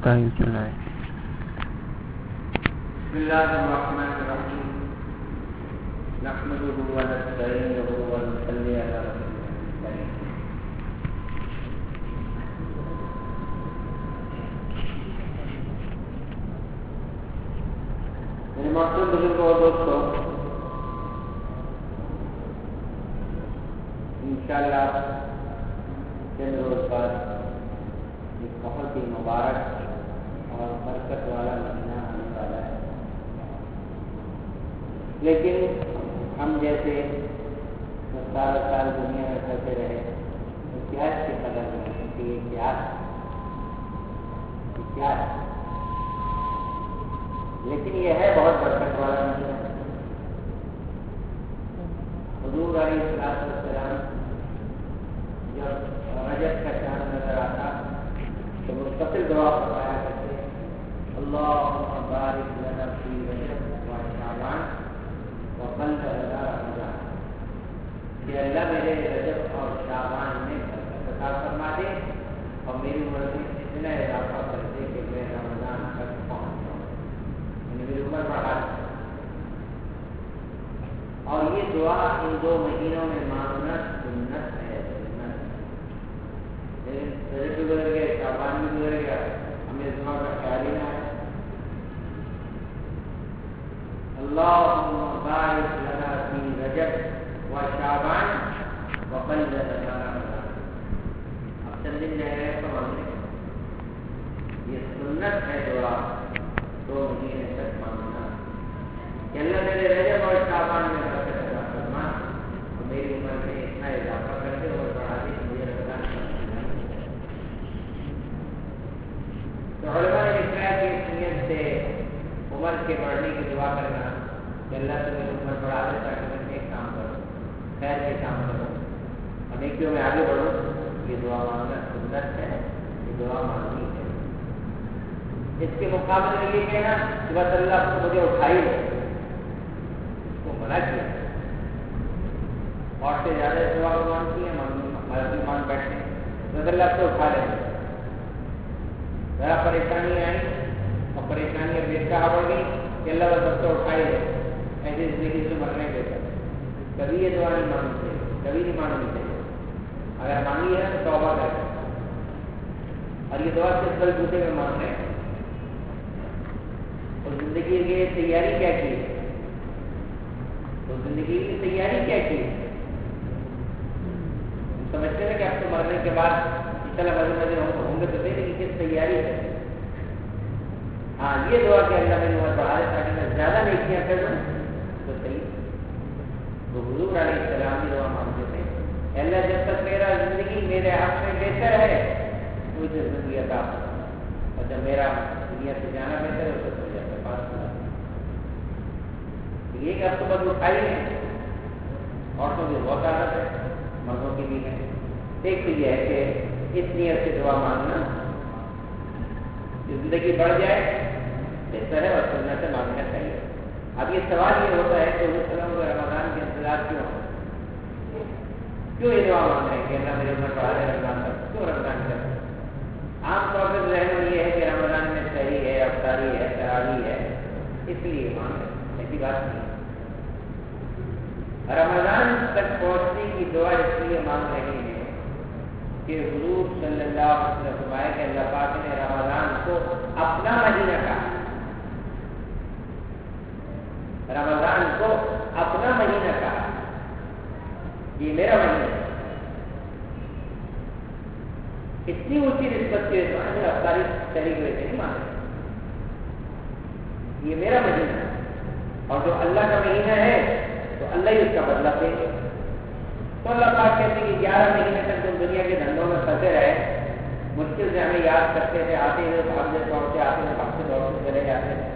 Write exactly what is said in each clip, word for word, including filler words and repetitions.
بتائیں سنائیں. بسم اللہ الرحمن الرحیم نحمده ونستعینه ونصلی علی رسوله الکریم. میرے محترم بزرگوں اور دوستوں، انشاءاللہ چند روز بعد ایک بہت ہی مبارک اور برکت والا مہینہ آنے والا ہے، لیکن ہم جیسے سارا سال دنیا میں کرتے رہے اتحاد کی قدر میں کہ یہ کیا کیا ہے، لیکن یہ ہے بہت برکت والا مہینہ. حضور علیہ الصلوۃ والسلام جب رجب کا چاند نظر آتا تو مستقل دعا فرمایا کرتے، اللہم بارک لنا فی رجب و شعبان وبلغ لنا رمضان، کہ اللہ میرے رجب اور شعبان میں برکت عطا فرما دے اور میری عمر میں اتنا اضافہ کر دے کہ میں رمضان تک پہنچ جاؤں، یعنی میری عمر بڑھا دے. اور یہ دعا ان دو مہینوں میں مانگنا سنت ہے. رجب بھی گزر گئے، شعبان بھی گزر گیا، ہمیں اس دعا کا خیال ہی نہ ہے. اللہم بارک لنا فی رجب و شعبان وبلغ لنا رمضان. اب چند دن رہ گئے تو ہم نے یہ سنت ہے دعا دو مہینے تک مانگنا کہ اللہ میرے رجب اور شعبان میں برکت عطا فرما اور میری عمر میں اتنا اضافہ کر دے اور بڑھا دے کہ مجھے رمضان کا. تو علماء نے لکھا ہے کہ اس نیت سے عمر کے بڑھنے کی دعا کرنا کہ اللہ سے میری عمر بڑھا دے تاکہ میں نیک کام کروں، خیر کے کام کروں اور نیکیوں میں آگے بڑھوں. یہ دعا مانگنا سنت ہے، یہ دعا مانگنی ہے. اس کے مقابلے میں یہ کہنا کہ بس اللہ کو مجھے اٹھائی لے، اس کو منع کیا. اور سے زیادہ اس دعا کو مانتی ہیں، مرضی مان بیٹھتے ہیں تو اللہ کو اٹھا لیں. ذرا پریشانی آئی اور پریشانی اب یہ کہا بڑھ گئی کہ اللہ بس سب کو اٹھائی لے، ایسی زندگی سے مرنے دیتا. کبھی یہ دعا نہیں مانگنی چاہیے، کبھی نہیں مانگنی چاہیے. اگر مانگی ہے تو توبہ کریں. اور یہ دعا صرف بل بوتے میں مانگ رہے ہیں. اور زندگی کی تیاری کیا کی ہے؟ تو زندگی کی تیاری کیا کی ہے؟ سمجھتے ہیں کہ آپ کو مرنے کے بعد اتنا مزے مزے ہوں گے تو دے لیکن کس تیاری ہے؟ ہاں یہ دعا کہ اللہ میری عمر بڑھا دے تاکہ میں زیادہ نیکیاں کروں تو صحیح. تو حضور علیہ السلام کی دعا مانگتے تھے، اللہ جب تک میرا زندگی میرے ہاتھ میں بہتر ہے مجھے زندگی عطا فرما، اور جب میرا دنیا سے جانا بہتر ہے تو مجھے اپنے پاس بلا. یہ کہ اب تو بس اٹھائی ہے. عورتوں کی بہت عادت ہے، مردوں کی بھی ہے. ایک تو یہ ہے کہ اس نیت سے دعا مانگنا زندگی بڑھ جائے بہتر ہے اور سنت سے مانگنا چاہیے. اب یہ سوال یہ ہوتا ہے کہ وسلم کو رمضان کے انتظار کیوں کیوں یہ دعا مانگ رہے ہیں کہ اللہ میرے عمر بڑھا دے رمضان تک؟ کیوں رمضان تک؟ عام طور پر ذہن یہ ہے کہ رمضان میں سحری ہے، افطاری ہے، تراویح ہے، اس لیے مانگ رہے ہیں. ایسی بات نہیں. رمضان تک پہنچنے کی دعا اس لیے مانگ رہے ہیں کہ حضور صلی اللہ علیہ وسلم فرمایا کہ اللہ پاک نے رمضان کو اپنا مہینہ کہا. رمضان کو اپنا مہینہ کہا، یہ میرا مہینہ ہے. اتنی اونچی نسبت کے افطاری شریک ہوئے نہیں مانگے. یہ میرا مہینہ ہے اور جو اللہ کا مہینہ ہے تو اللہ ہی اس کا بدلہ دیں گے. تو اللہ پاک کہتے ہیں کہ گیارہ مہینے تک تم دنیا کے دھندوں میں پھنسے رہے، مشکل سے ہمیں یاد کرتے تھے، آتے ہوئے بھاگتے دوڑتے آتے ہوئے بھاگتے دوڑتے چلے جاتے تھے.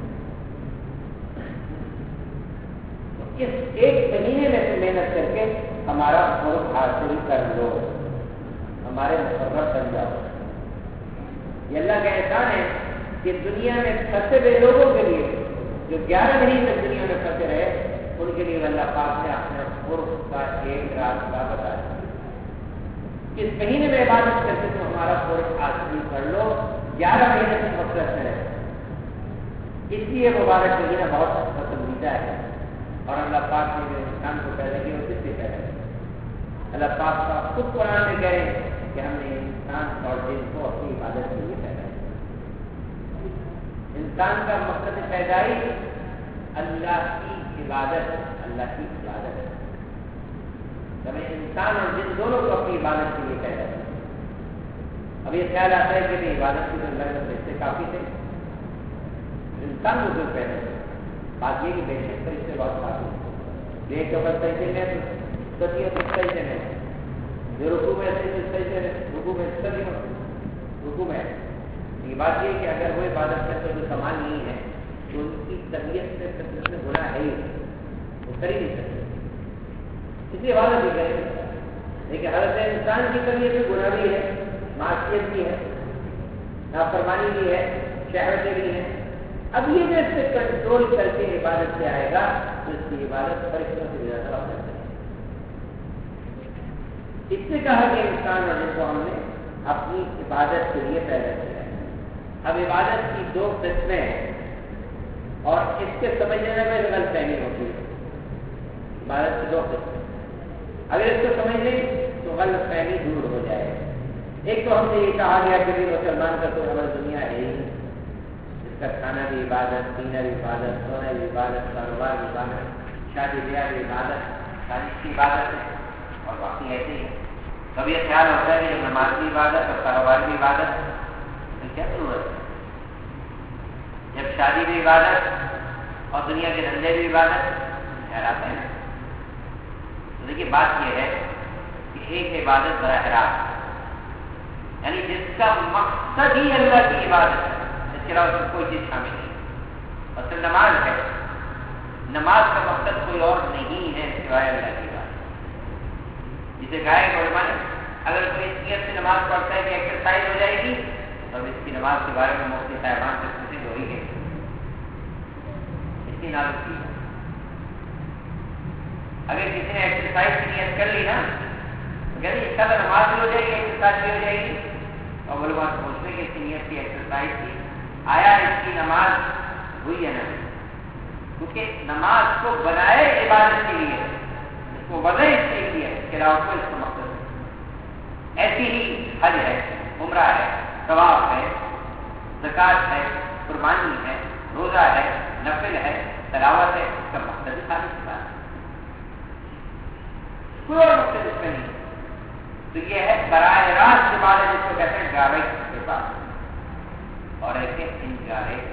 اس ایک مہینے میں تم محنت کر کے ہمارا قرب حاصل کر لو، ہمارے مقرر بن جاؤ. یہ اللہ کا احسان ہے کہ دنیا میں پھنسے ہوئے لوگوں کے لیے جو گیارہ مہینے تک دنیا میں پھنسے رہے ان کے لیے اللہ پاک نے اپنے قرب کا ایک راستہ بتایا. اس مہینے میں عبادت کر کے تم ہمارا قرب حاصل کر لو ग्यारह महीने तक मकसद में रहे, इसलिए मुबारक महीना बहुत पसंदीदा है। और अल्लाह पाक ने जो इंसान को पैदा किया वो किससे पैदा किया? अल्लाह पाक का खुद कुरान में कहे कि हमने इंसान और जिन को अपनी इबादत के लिए पैदा किया। इंसान का मकसद पैदाइश अल्लाह की इबादत, अल्लाह की इबादत है। हमें इंसान और जिन दोनों को अपनी इबादत के लिए पैदा किया। अब ये ख्याल आता है कि इबादत की तो अल्लाह के पैसे काफी थे, इंसान को क्यों पैदा किया? बात ये कि बेशक फरिश्ते बहुत काफी एक कपल पैसे में तो पैसे में जो रुकू में पैसे रुकू में सभी रुकू में ये बात ये कि अगर वो इबादत करते जो समान नहीं है तो उनकी तबीयत से फितरत में गुनाह है ही, वो कर ही नहीं सकते, इसलिए इबादत भी करें। लेकिन हर इंसान की तबीयत में गुनाह भी है, मासियत भी है, नाफरमानी भी है, शहवतें भी हैं। अब ये जो इससे कंट्रोल करके इबादत से आएगा तो इसकी इबादत फरिश्तों से ज्यादा हो जाती है। इससे कहा कि इंसान और जिनको हमने अपनी इबादत के लिए पैदा किया है। अब इबादत की दो किस्में हैं और इसके समझने में गलतफहमी होती है। इबादत की दो किस्में, अगर इसको समझ लें तो गलतफहमी दूर हो जाएगी। एक तो हमने ये कहा गया कि मुसलमान का तो हमारी दुनिया है ही, इसका खाना भी इबादत, पीना भी इबादत, सोना भी इबादत, कारोबार भी इबादत, शादी ब्याह भी इबादत, तारीफ की इबादत है और बाकी ऐसे ही है। कभी यह ख्याल होता है कि जब नमाज की इबादत और कारोबार भी इबादत तो क्या जरूरत है? जब शादी भी इबादत और दुनिया के धंधे भी इबादत, ख्याल आता है। तो देखिए बात यह है कि एक इबादत बराह रास्त, यानी जिसका मकसद ही अल्लाह की इबादत है, इसके अलावा उसमें कोई चीज शामिल नहीं। असल नमाज है, नमाज का मकसद कोई और नहीं है सिवाय अल्लाह की इबादत। जिसे गाय ने अगर कोई इस नियत से नमाज पढ़ता है कि एक्सरसाइज हो जाएगी, तो अब इसकी नमाज के बारे में मुफ्ती साहिबान से पूछे हो ही गए, इसकी नारुकी। अगर किसी ने एक्सरसाइज की नियत कर ली ना तो कहते इसका तो नमाज भी हो जाएगी, एक्सरसाइज भी हो जाएगी। और बोले बात पूछते कि इसकी नियत की एक्सरसाइज की, आया इसकी नमाज हुई है ना? क्योंकि नमाज को बनाए इबादत के लिए, इसको वजह इसलिए किया, इसके अलावा कोई इसका मकसद नहीं। ऐसी ही हज है, उम्रा है, तवाफ है, ज़कात है, कुर्बानी है, रोजा है, नफिल है, तलावत है, इसका मकसद ही खाली इबादत, कोई और मकसद इसका नहीं। तो यह है बराह रास्त इबादत, जिसको कहते हैं डायरेक्ट इबादत, और ऐसे इनडायरेक्ट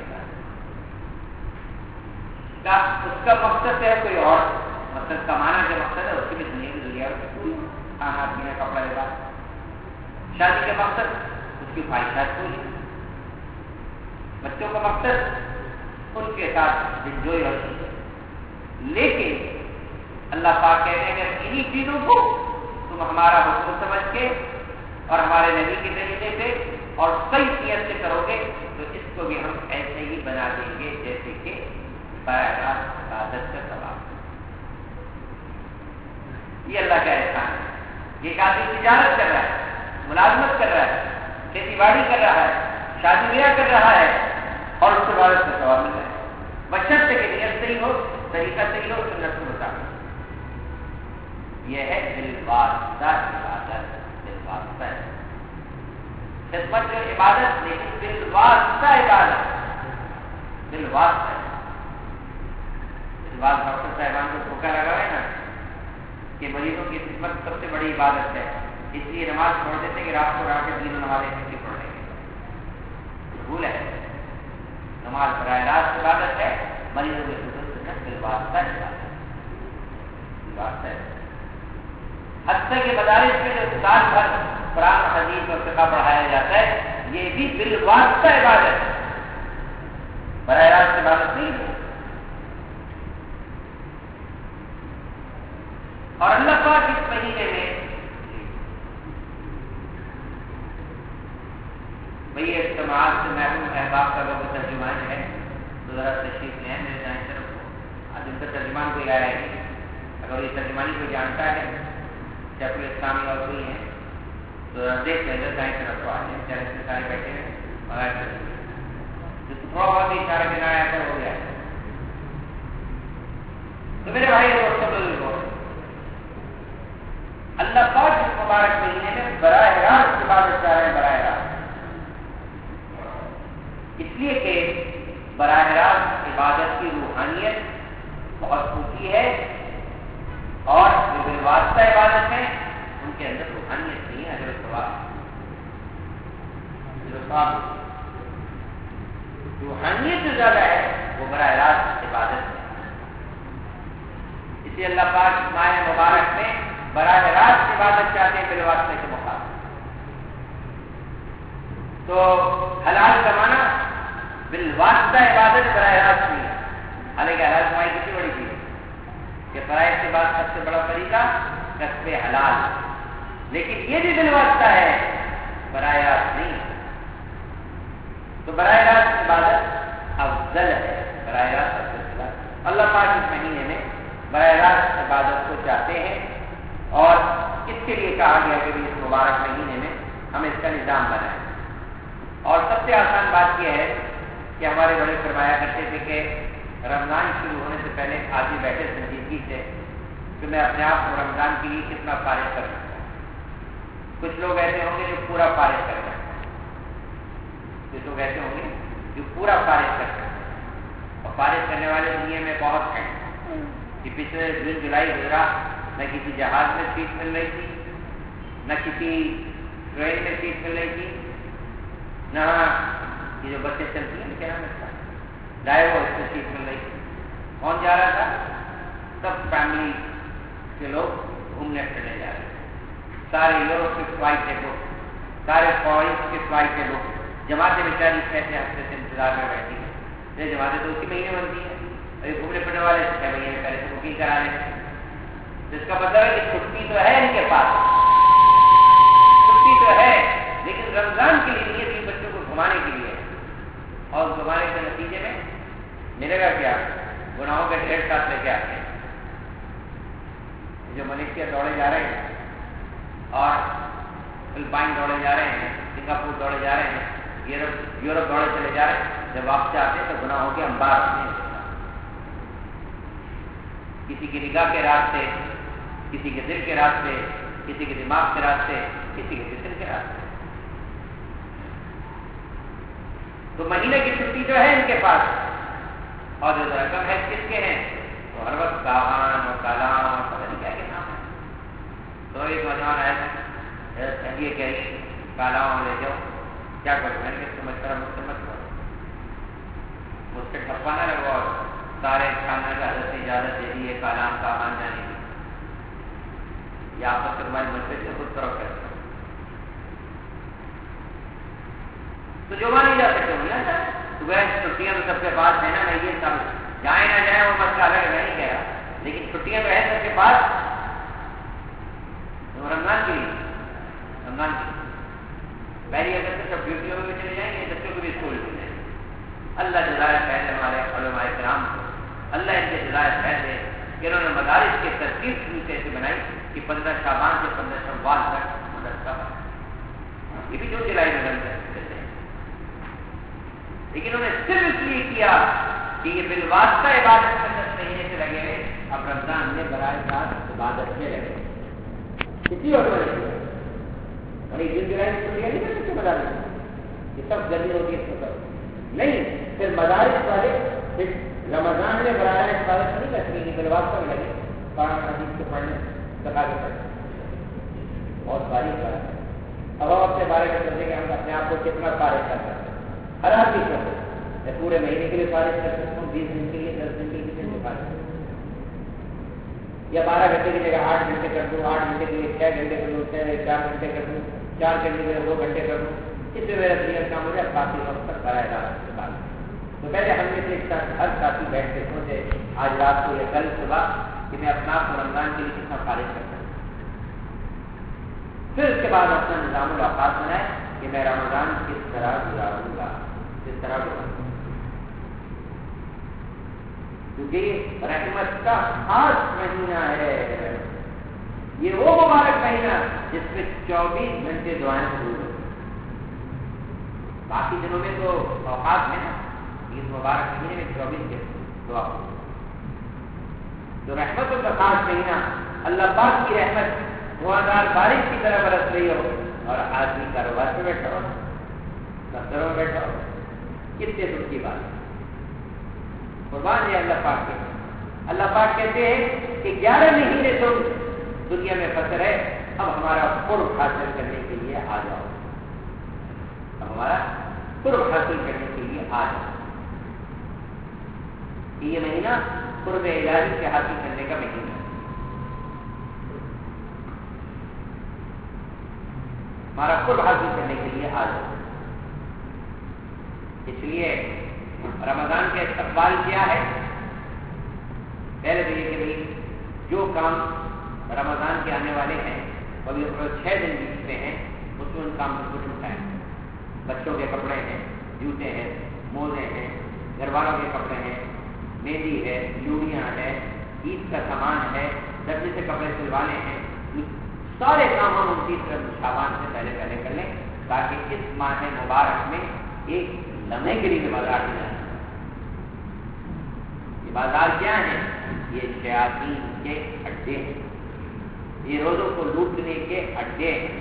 का उसका मकसद है कोई और, मतलब कमाना के मकसद है उसके भी दुनिया की दुनिया खाना पीना कपड़ा लिबास। शादी का मकसद उसकी ख्वाहिशात पूरी, बच्चों का मकसद उनके साथ एंजॉय और चीजें। लेकिन अल्लाह पाक कहते हैं कि इन्हीं चीजों को तुम हमारा हुक्म समझ के और हमारे नबी के तरीके से और सही नियत से करोगे तो इसको भी हम ऐसे ही बना देंगे जैसे कि इबादत का सवाब। ये अल्लाह का एहसान है। एक आदमी तिजारत कर रहा है, मुलाजमत कर रहा है, खेती बाड़ी कर रहा है, शादी ब्याह कर रहा है और उसके बाद उसका सवाब मिल रहा है, बशर्ते के नियत सही हो, तरीका सही हो, सुन्नत के मुताबिक। यह है दिलवास्ता इबादत, दिलवास्ता खिदमत जो इबादत, लेकिन दिलवास्ता इबादत, दिलवास्ता। इस बात डॉक्टर साहिबान को धोखा लगा है ना कि मरीजों की खिदमत सबसे बड़ी इबादत है, इसलिए नमाज छोड़ देते कि रात को रात के तीनों नमाजें किसी पढ़ लेंगे। भूल है, नमाज बराह रास्त इबादत है, मरीजों की खिदमत दिलवास्ता इबादत, दिलवास्ता है। हत्या के मदारिस में जो साल भर कुरान हदीस और फिक़ह पढ़ाया जाता है, ये भी बिलवास्ता इबादत है, बराह रास्त इबादत नहीं है। और अल्लाह पाक इस महीने में भैया इस्तेमाल से महबूब अहबाब का लोग तर्जुमान है तो जरा तशरीफ ले मेरे दाएं तरफ को। आज उनका तर्जुमान कोई आया है, अगर ये तर्जुमानी कोई जानता है चाहे कोई इस्लामी और कोई है तो देख लें दाएं तरफ को आ जाए, चाहे इसमें सारे बैठे हैं تھوڑا بہت ہی اشارہ دینا آیا تھا ہو گیا. تو میرے بھائی دوستوں بزرگوں، اللہ پاک اس مبارک مہینے میں براہ راست عبادت کر رہے ہیں. براہ راست اس لیے کہ براہ راست عبادت کی روحانیت بہت اونچی ہے، اور جو بالواسطہ عبادت ہے ان کے اندر روحانیت نہیں ہے. حضرت ثواب روحانیت جو زیادہ ہے وہ براہ راست عبادت ہے. اسی اللہ پاک ماہ مبارک میں براہ راست عبادت چاہتے ہیں بالواسطے کے مقابلے. تو حلال کمانا بالواسطہ عبادت براہ راست نہیں ہے. حالانکہ حلال کمائی کتنی بڑی چیز ہے کہ فرائض کے بعد سب سے بڑا طریقہ کسب حلال، لیکن یہ بھی بالواسطہ ہے، براہ راست نہیں ہے. تو براہ راست عبادت افضل ہے. براہ راست افضل. اللہ پاک اس مہینے میں براہ راست عبادت کو چاہتے ہیں، اور اس کے لیے کہا گیا کہ اس مبارک مہینے میں ہم اس کا نظام بنائیں. اور سب سے آسان بات یہ ہے کہ ہمارے بڑے فرمایا کرتے تھے کہ رمضان شروع ہونے سے پہلے آدمی بیٹھے سنجیدگی سے کہ میں اپنے آپ کو رمضان کے لیے کتنا فارغ کر سکتا ہوں. کچھ لوگ ایسے ہوں گے جو پورا فارغ کر سکتے ہیں، کچھ لوگ ایسے ہوں گے جو پورا فارغ کر سکتے ہیں. اور فارغ کرنے والے دنیا میں بہت ہیں کہ پچھلے جون جولائی گزرا، نہ کسی جہاز میں سیٹ مل رہی تھی، نہ کسی ٹرین میں سیٹ مل رہی تھی، نہ یہ جو بسیں چلتی ہیں کیا نام ہے ڈرائیور اس میں سیٹ مل رہی تھی. کون جا رہا تھا؟ سب فیملی کے لوگ گھومنے پھرنے جا رہے تھے. سارے یوروپ کی فلائٹیں بک، سارے فارن کی فلائٹیں بک. جماعتیں بیچاری کہتے ہفتے سے انتظار میں بیٹھی ہیں. یہ جماعتیں تو اسی مہینے بنتی ہیں، اور یہ گھومنے پھرنے والے چھ مہینے پہلے سے بکنگ کرا لیں. اس کا مطلب ہے کہ چھٹی تو ہے ان کے پاس، چھٹی تو ہے، لیکن رمضان کے لیے نہیں ہے، بچوں کو گھمانے کے لیے. اور گھمانے کے نتیجے میں ملے گا کیا؟ گناہوں کے ڈھیر ساتھ لے کے آتے ہیں. جو ملیشیا دوڑے جا رہے ہیں، اور فلپائن دوڑے جا رہے ہیں، سنگاپور دوڑے جا رہے ہیں، یورپ یورپ دوڑے چلے جا رہے ہیں، جب واپس آتے ہیں تو گناہوں کے انبار نہیں. کسی کی نگاہ کے راستے، کسی کے دل کے راستے، کسی کے دماغ کے راستے، کسی کے جسم کے راستے. تو مہینے کی چھٹی جو ہے ان کے پاس، اور جو رقم ہے کس کے ہیں؟ تو ہر وقت کاغان اور کالام اور پتہ نہیں کیا کے نام ہے. تو ایک نوجوان آیا تھا، یہ کہی کالام لے جاؤ، کیا کروں؟ میں نے سمجھ کر مجھ سے مت کرو، مجھ سے ٹھپا نہ لگو، اور سارے کھانا کا حضرت نے اجازت دے دی ہے کالام کاغان جانے کی. یہ آپ سے تمہاری مسجد سے خود طرف کرتا. تو جو وہاں نہیں جا سکتے وہ نہ جائے. صبح چھٹیاں تو سب کے پاس ہے نا، نہیں یہ سب جائیں نہ جائیں وہ مسئلہ الگ ہے، میں نہیں کہہ رہا، لیکن چھٹیاں تو ہے سب کے پاس. رمضان کے لیے رمضان کے لیے پہلی اگست سے سب ڈیوٹیوں میں چلے جائیں گے، بچوں کو بھی اسکول مل جائیں گے. اللہ جزائے خیر ہمارے علماء کرام کو، اللہ ان کے جزائے خیر دے کہ انہوں نے مدارس کی ترتیب ایسے بنائی کہ پندرہ شعبان سے پندرہ شوال تک مدرسہ بنا. یہ بھی جون جولائی میں بنتا ہے، لیکن انہوں نے صرف اس لیے کیا کہ یہ بالواسطہ عبادت میں دس مہینے سے لگے ہوئے، اب رمضان میں براہ راست عبادت میں لگے. کسی اور وجہ سے جون جولائی میں چھٹیاں نہیں کر سکتے مدارس، یہ سب گرمی ہوتی ہے نہیں. پھر مدارس والے پھر رمضان میں براہ راست عبادت نہیں کر سکیں، بالواسطہ میں لگے قرآن حدیث کے پڑھنے سکا کے پڑھنے. بہت باریک بات ہے. اب ہم اپنے بارے میں سمجھیں کہ ہم اپنے آپ کو کتنا فارغ کر سکتے ہیں. ہر آدمی کر سکتے ہیں. میں پورے مہینے کے لیے فارغ کر سکتا ہوں، بیس دن کے لیے، دس دن کے لیے کتنے فارغ کر سکتا ہوں. یا بارہ گھنٹے کی جگہ آٹھ گھنٹے کر دوں، آٹھ گھنٹے کے لیے چھ گھنٹے کر دوں، چھ چار گھنٹے کر دوں، چار گھنٹے کے لیے دو گھنٹے کر دوں. اس سے میرا دنیا کام ہو جائے کافی وقت تک کرائے گا. تو پہلے ہم نے سے ہر ساتھی بیٹھ کے سوچے آج رات کو یا کل صبح کہ میں اپنا آپ کو رمضان کے لیے کتنا فارغ کر سکتا ہوں. پھر اس کے بعد اپنا نظام الاوقات بنائے کہ میں رمضان کس طرح گزاروں گا، کس طرح گزاروں گا. کیونکہ رحمت کا خاص مہینہ ہے. یہ وہ مبارک مہینہ جس میں چوبیس گھنٹے دعائیں قبول ہوتی ہیں. باقی دنوں میں تو اوقات ہے نا، اس مبارک مہینے میں چوبیس کے دعا تو رحمتوں کا خاص مہینہ، اللہ پاک کی رحمت دھواں بارش کی طرح برس رہی ہو اور آدمی کاروبار پہ بیٹھا ہو، دفتروں میں بیٹھا ہو، کتنے دکھ کی بات ہے۔ قربان ہے اللہ پاک کے، اللہ پاک کہتے ہیں کہ گیارہ مہینے تم دنیا میں پھنس رہے، اب ہمارا قرب حاصل کرنے کے لیے آ جاؤ، اب ہمارا قرب حاصل کرنے کے لیے آ جاؤ۔ یہ مہینہ قرب الہی کے حاصل کرنے کا مہینہ ہے، ہمارا قرب حاصل کرنے کے لیے آ جاؤ۔ اس لیے رمضان کا استقبال کیا ہے؟ پہلے تو یہ کہ بھائی جو کام رمضان کے آنے والے ہیں وہ بھی چھ دن بیتتے ہیں، اس میں ان کام کو کچھ اٹھائیں۔ بچوں کے کپڑے ہیں، جوتے ہیں، موزے ہیں، گھر والوں کے کپڑے ہیں، مہندی ہے، چوڑیاں ہے، عید کا سامان ہے، درجے سے کپڑے سلوانے ہیں، سارے کام ہم انتیس شعبان سے پہلے پہلے کر لیں تاکہ اس ماہ مبارک میں ایک لمحے کے لیے بازار میں جائیں۔ یہ بازار کیا ہے؟ یہ شیاطین کے اڈے ہیں، یہ روزوں کو لوٹنے کے اڈے ہیں۔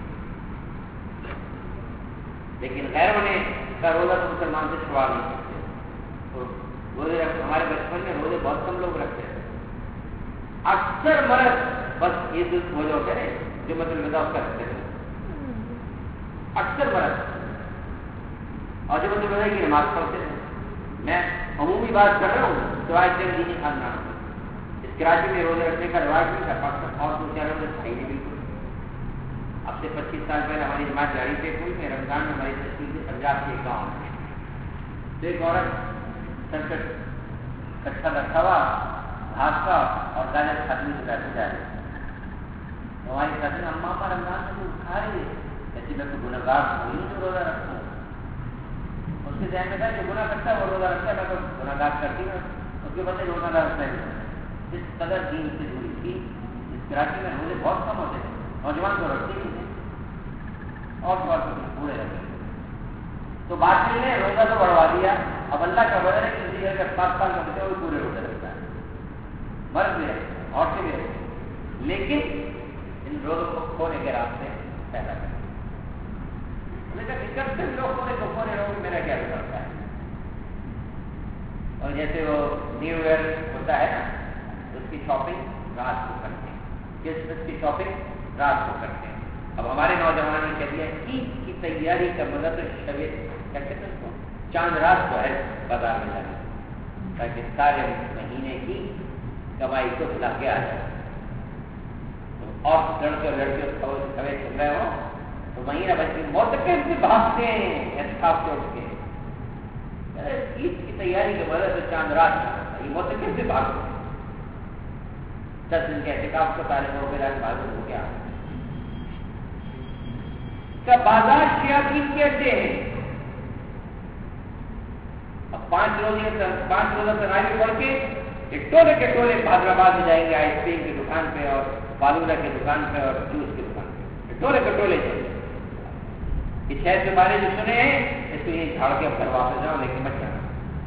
لیکن غیر ہونے کا روزہ تو مسلمان سے چھوڑا نہیں سکتے۔ روزے ہمارے بچپن میں روزے بہت کم لوگ رکھتے ہیں، اکثر مرد بس یہ دل روزے ہوتے ہیں جو مطلب مزاج کرتے ہیں، اکثر مرد اور جو مطلب کی نماز پڑھتے ہیں۔ میں عمومی بات کر رہا ہوں تو آج تک دینی خاندان اس کراچی میں روزے رکھنے کا رواج نہیں تھا، پاکستان اور دوسرے روزے تھا ہی نہیں بالکل۔ اب سے پچیس سال پہلے ہماری جماعت جاری پہ ہوئی میں رمضان میں ہماری تشکیل سے پنجاب کے گاؤں میں تو ایک عورت سر کٹ کٹھا رکھا ہوا گھاس کا اور گانے خاتمی سے بیٹھے جا رہے ہماری کہتے ہیں اماں کا رمضان میں تو کھا رہی ہے، ایسی میں تو گناہ گار ہوئی جو روزہ رکھتا ہوں۔ اس کے ذہن میں تھا جو گناہ کرتا ہے وہ روزہ رکھتا ہے، میں تو گناہ گار کرتی ہوں، اس کے بدلے روزہ دار رکھتا ہے۔ جس قدر دین سے جڑی تھی اس کراچی میں روزے بہت کم ہوتے تھے، نوجوان تو رکھتے نہیں تھے اور پورے رکھتے تو بات نے روزہ تو بڑھوا دیا۔ اب اللہ کا وجہ ہے کہ کسی جگہ پانچ سال کا بچہ وہ پورے روزے رکھتا ہے، مرد بھی ہے عورتیں بھی ہے، لیکن ان روزوں کو کھونے کے راستے پیدا کریں۔ کرتے لوگ کھونے کو کھونے لوگ میرا کیا بگڑتا ہے؟ اور جیسے وہ نیو ایئر ہوتا ہے نا اس کی شاپنگ رات کو کرتے ہیں، کرسمس کی شاپنگ رات کو کرتے ہیں۔ اب ہمارے نوجوان نے کہہ دیا عید کی تیاری کا مزہ تو شب کیا کہتے ہیں اس کو چاند رات کو ہے بازار میں جانے، تاکہ سارے مہینے کی کمائی کو بلا کے آ جائے۔ اور لڑکے اور لڑکے کھڑے چل رہے ہوں تو مہینہ بچے موت سے بھاگتے ہیں احتساب سے اٹھ کے، عید کی تیاری کے وجہ سے چاند رات یہ موت سے بھاگتے ہیں۔ دس دن کے احتساب کو تعلیم ہو کے بھاگو ہو گیا کا بازار شیاطین کے اڈے ہیں۔ اب پانچ روزے پانچ روزہ تراویح پڑھ کے ایک ٹولے کے ٹولے حیدرآباد میں جائیں گے آئس کریم کی دکان پہ اور فالودہ کی دکان پہ اور جوس کی دکان پہ، ٹولے کے ٹولے جائیں گے۔ یہ چھ سے بارے جو سنے ہیں اس کو یہ جھاڑ کے اب واپس جاؤ لیکن مت جانا۔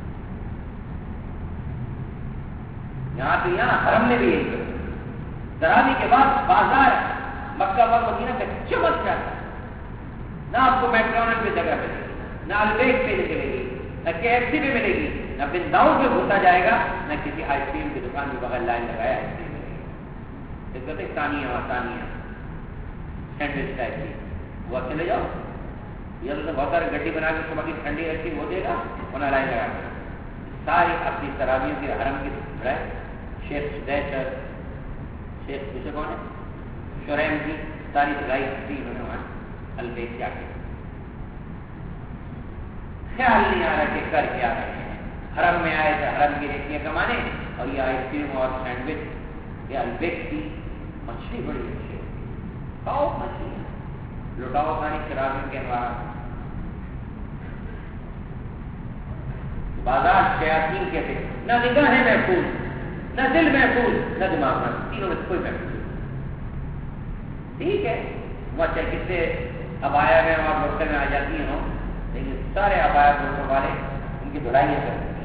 یہاں تو یہاں حرم میں بھی یہی تراویح کے بعد بازار مکہ اور مدینہ کا چمک جاتا ہے، نہ آپ کو میکڈونلڈ پہ جگہ ملے گی، نہ البیک پہ ملے گی، نہ کے ایف سی پہ ملے گی، نہ بنداؤں پہ گھوسا جائے گا، نہ کسی آئس کریم کی دکان کے بغیر لائن لگایا آئس کریم ملے گی۔ اس کہتے ثانیہ اور ثانیہ سینڈوچ ٹائپ کی وہ چلے جاؤ، یہ تو بہت سارے گڈی بنا کے صبح کی ٹھنڈی رکھی وہ دے گا انہیں لائن لگا کے ساری اپنی تراویح کے حرم کی بڑھائے شیخ سدیشر شیخ دوسرے کون ہے شریم کی ساری بلائی تھی انہوں نے وہاں البیک کیا کے خیال نہیں آ رہا کہ کر کیا رہے ہیں۔ حرم میں آئے تو حرم کی ریکیاں کمانے اور یہ آئس کریم اور سینڈوچ یہ البیک کی مچھلی بڑی اچھی ہے، کھاؤ مچھلی لٹاؤ پانی شرابی کے انوار بازار شیاطین کے تھے، نہ نگاہ ہے محفوظ، نہ دل محفوظ، نہ دماغ محفوظ، تینوں میں کوئی محفوظ ٹھیک ہے وہ چاہے کس سے اب آیا میں اور لوٹے میں آ جاتی ہوں لیکن سارے آبایا ملکوں والے ان کی دھڑائیاں کرتے ہیں.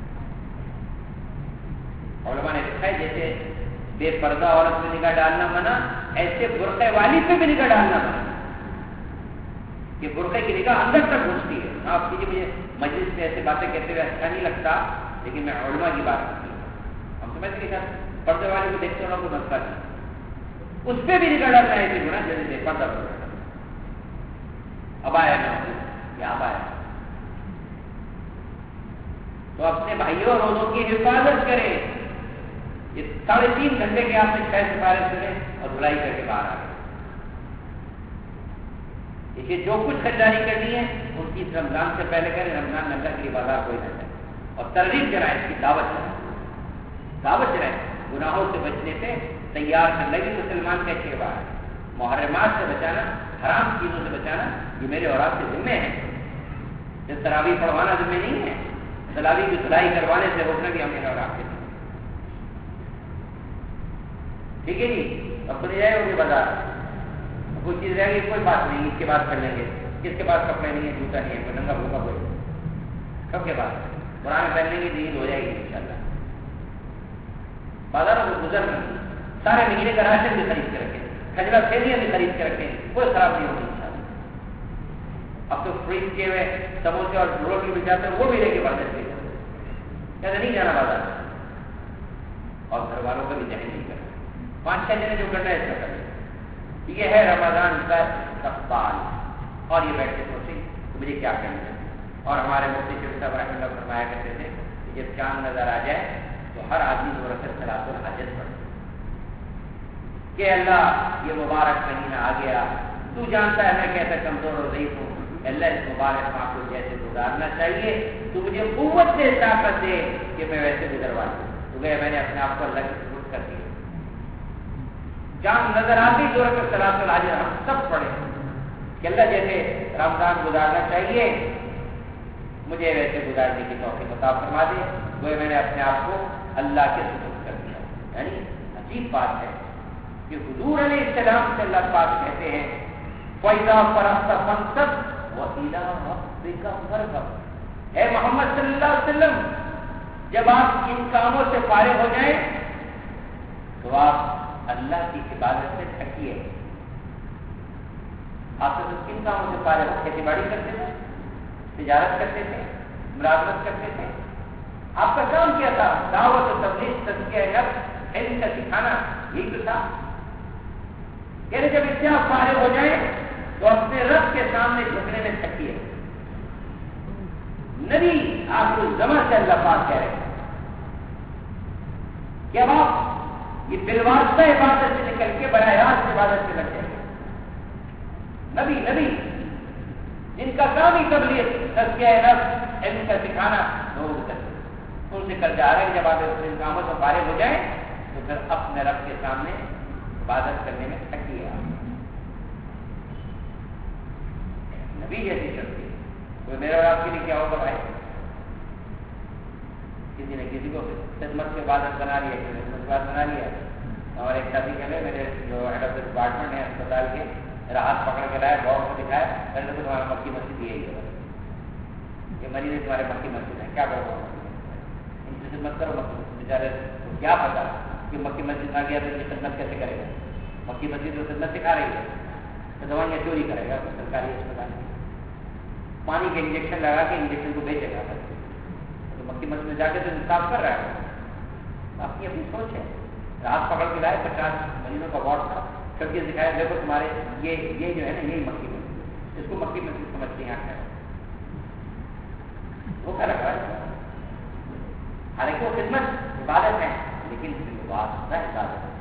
علماء نے لکھا ہے جیسے بے پردہ عورت پہ نگاہ ڈالنا منع، ایسے برقعے والی پہ بھی نگاہ ڈالنا منع. کہ برقعے کی نگاہ اندر تک گھستی ہے. آپ کیجیے، مجھے مجلس میں ایسے باتیں کہتے ہوئے اچھا نہیں لگتا، لیکن میں علماء کی بات کرتی ہوں. ہم سمجھتے نہیں سر پردے والے کو دیکھتے ہونا کوئی مسئلہ نہیں، اس پہ بھی نگاہ ڈالنا ہے گنا جیسے بے پردہ اب آیا نا کیا اب آیا. تو اپنے بھائیوں اور روزوں کی حفاظت کریں. یہ ساڑھے تین گھنٹے کے آپ نے چھ سپارے سنے اور دھلائی کر کے باہر آ گئے. دیکھیے جو کچھ خریداری کرنی ہے اس کی رمضان سے پہلے کریں. رمضان میں اللہ کے لیے بازار کوئی نہ جائے اور ترغیب کرائے، اس کی دعوت چلائے دعوت چلائے گناہوں سے بچنے سے تیار کر لگی. مسلمان کیسے کے باہر محرمات سے بچانا، حرام چیزوں سے بچانا یہ میرے اور آپ کے ذمے ہیں. جب تراویح پڑھوانا ذمے نہیں ہے، تراویح کی دھلائی کروانے سے روکنا بھی ہمیں اور آپ کے ذمے. ٹھیک ہے جی. اب تو نہیں جائے گا بازار، کوئی چیز رہے گی کوئی بات نہیں، اس کے بعد کر لیں گے. کس کے پاس کپڑے نہیں ہے، جوتا نہیں ہے، کوئی ننگا بھوکا کوئی سب کے پاس قرآن پہن لیں گے، عید ہو جائے گی ان شاء اللہ. بازاروں کو گزر نہیں، سارے مہینے کا راشن بھی خرید کے رکھیں، کھجرا تھیلیاں بھی خرید کے رکھیں، کوئی خراب نہیں ہوگی ان شاء اللہ. اب تو فریز کیے ہوئے سموسے اور روٹی بھی جاتے ہیں، وہ بھی لے کے بڑھ سکتے ہیں. کہتے نہیں جانا بازار، اور گھر والوں کا بھی ذہن نہیں کرنا. پانچ چھ جنے جو کرنا ہے اس کا کرنا. یہ ہے رمضان کا استقبال. اور یہ بیٹھے سوچیں تو مجھے کیا کرنا ہے. اور ہمارے مفتی شریف صاحب رحمۃ اللہ فرمایا کرتے تھے کہ جب چاند نظر آ جائے تو ہر آدمی دو رکعت صلاۃ الحاجت پڑھے کہ اللہ یہ مبارک مہینہ آ گیا، تو جانتا ہے میں کیسا کمزور اور ضعیف ہوں. اللہ اس مبارک ماہ کو جیسے گزارنا چاہیے تو مجھے قوت دے، طاقت دے کہ میں ویسے گزروا دوں. تو گئے میں نے اپنے آپ کو اللہ کے سپرد کر دیا. چاند نظر آتی دو رکعت صلاۃ الحاجت ہم سب پڑھے کہ اللہ جیسے رمضان گزارنا چاہیے مجھے ویسے گزارنے کی توفیق عطا فرما دے. وہ میں نے اپنے آپ کو اللہ کے سپرد کر دیا. یعنی عجیب بات ہے کہ حضور علیہ السلام سے اللہ پاک کہتے ہیں فَإِذَا فَرَغْتَ فَانصَبْ وَإِلَىٰ رَبِّكَ فَارْغَب. اے محمد صلی اللہ علیہ وسلم جب آپ ان کاموں سے فارغ ہو جائیں تو آپ اللہ کی عبادت سے تھکیے. آپ تو کن کاموں سے فارغ ہو؟ کھیتی باڑی کرتے تھے، تجارت کرتے تھے، ملازمت کرتے تھے. آپ کا کام کیا تھا؟ دعوت و تبلیغ، تزکیہ نفس، علم کا سکھانا، یہی تو تھا. یعنی جب اس سے آپ فارغ ہو جائیں تو اپنے رب کے سامنے جھکنے میں تھکیے. نبی آپ کو زماں سے اللہ پاک کہہ رہے ہیں کہ اب آپ یہ بالواسطہ عبادت سے نکل کے براہ راست عبادت سے لگ جائیں گے. نبی نبی جن کا کام ہی تبلیغ، تزکیہ نفس، علم کا سکھانا، لوگوں تک ان سے کر جا رہے ہیں. جب آپ ان کاموں سے فارغ ہو جائیں تو پھر اپنے رب کے سامنے عبادت کرنے میں تھکیے. آپ نبی جیسی شخص تو میرے اور آپ کے لیے کیا ہوگا بھائی؟ کسی نے کسی کو خدمت کی عبادت بنا لیا، کسی نے خدمت بات بنا لیا. اور ایک ساتھی کہہ میرے جو ہیڈ آف دا ڈپارٹمنٹ ہے اسپتال کے، میرا ہاتھ پکڑ کے لایا، ڈاکٹر کو دکھایا، پہلے تو تمہارا مکی مسجد یہی ہے، یہ مریض ہے تمہارے مکی مسجد ہے، کیا کرو ان سے خدمت کرو. مکی بیچارے کیا پتا کہ مکی مسجد آ گیا تو یہ خدمت کیسے کرے گا. مکی مسجد تو خدمت سکھا رہی ہے تو دوائیاں چوری کرے گا سرکاری اسپتال میں، پانی کے انجیکشن لگا کے انجیکشن کو بیچے گا. تو مکی مسجد میں جا کے تو انصاف کر رہا ہے. آپ کی اپنی سوچ ہے. رات پکڑ کے لائے، پچاس مریضوں کا وارڈ تھا، سب کے دکھایا دیکھو تمہارے یہ یہ جو ہے نا یہی مکی مسجد، اس کو مکی مسجد سمجھتے ہیں. آ وہ کیا رکھا ہے؟ حالانکہ وہ خدمت عبادت ہے لیکن واسطہ عبادت ہے.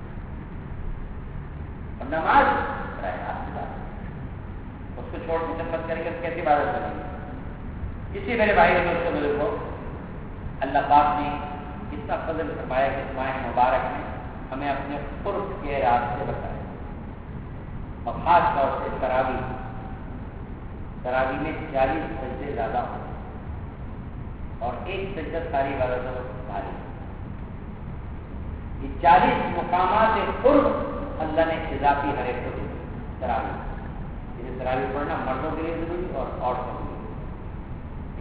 نماز اس کو چھوڑ کے خدمت کریں گے تو کیسی عبادت کریں گے؟ اسی میرے بھائی نے اس کو میرے کو اللہ پاک نے اتنا فضل فرمایا کہ اس ماہ مبارک میں ہمیں اپنے قرب کے راستے بتائے. اور خاص طور سے تراویح تراویح میں چالیس سجدے زیادہ ہوں اور ایک سجدہ ساری عبادتوں بھاری. یہ چالیس مقامات قرب اللہ نے اضافی ہر ایک کو دی. تراویح جیسے تراویح پڑھنا مردوں کے لیے ضروری اور عورتوں کے لیے.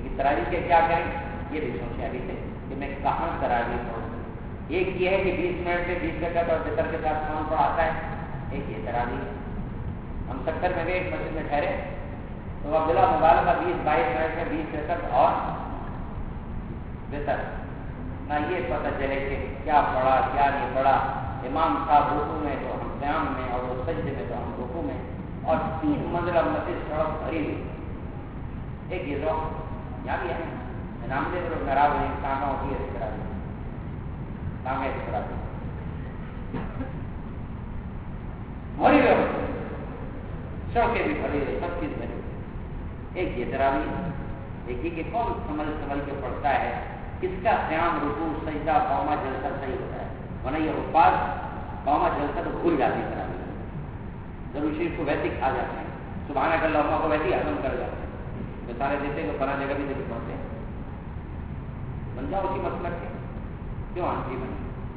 لیکن تراویح کے کیا کریں یہ بھی سوچے ابھی سے کہ میں کہاں تراویح پڑھوں. ایک یہ ہے کہ بیس منٹ سے بیس رکعت اور وتر کے ساتھ کون پڑھاتا ہے, ایک یہ تراویح. ہم ستر میں گئے ایک مسجد میں ٹھہرے تو عبداللہ مبارک بیس بائیس منٹ میں بیس رکعت اور وتر, نہ یہ پتہ چلے کہ کیا پڑھا کیا نہیں پڑھا. امام صاحب رکوع میں تو ہم قیام میں, اور وہ سجدے میں تو ہم رکوع میں, اور تین منزلہ مسجد سڑک بھری ہوئی. ایک یہ ذوق یہاں بھی ہے نام دے لوگ خراب ہوئی کہاں ہوتی ہے اس طرح کام ہے اس طرح بھری ہوئی سڑکیں بھی بھری ہوئی سب چیز بھری. ایک یہ تراویح دیکھیے کہ کون سمجھ سمجھ کے پڑھتا ہے, کس کا قیام رکوع سجدہ قوما جلسہ صحیح ہوتا ہے. ورنہ یہ حفاظ قوما جلسہ تو بھول جاتی ہے تراویح, ضرور شریف کو ویسے کھا جاتے ہیں, سبحانک اللہم کو ویسے ہضم کر جاتے ہیں, مثالیں دیتے ہیں فلاں جگہ بھی دیکھ پڑھتے ہیں. بن جاؤ اسی مسلک کے کیوں آنٹی بنی.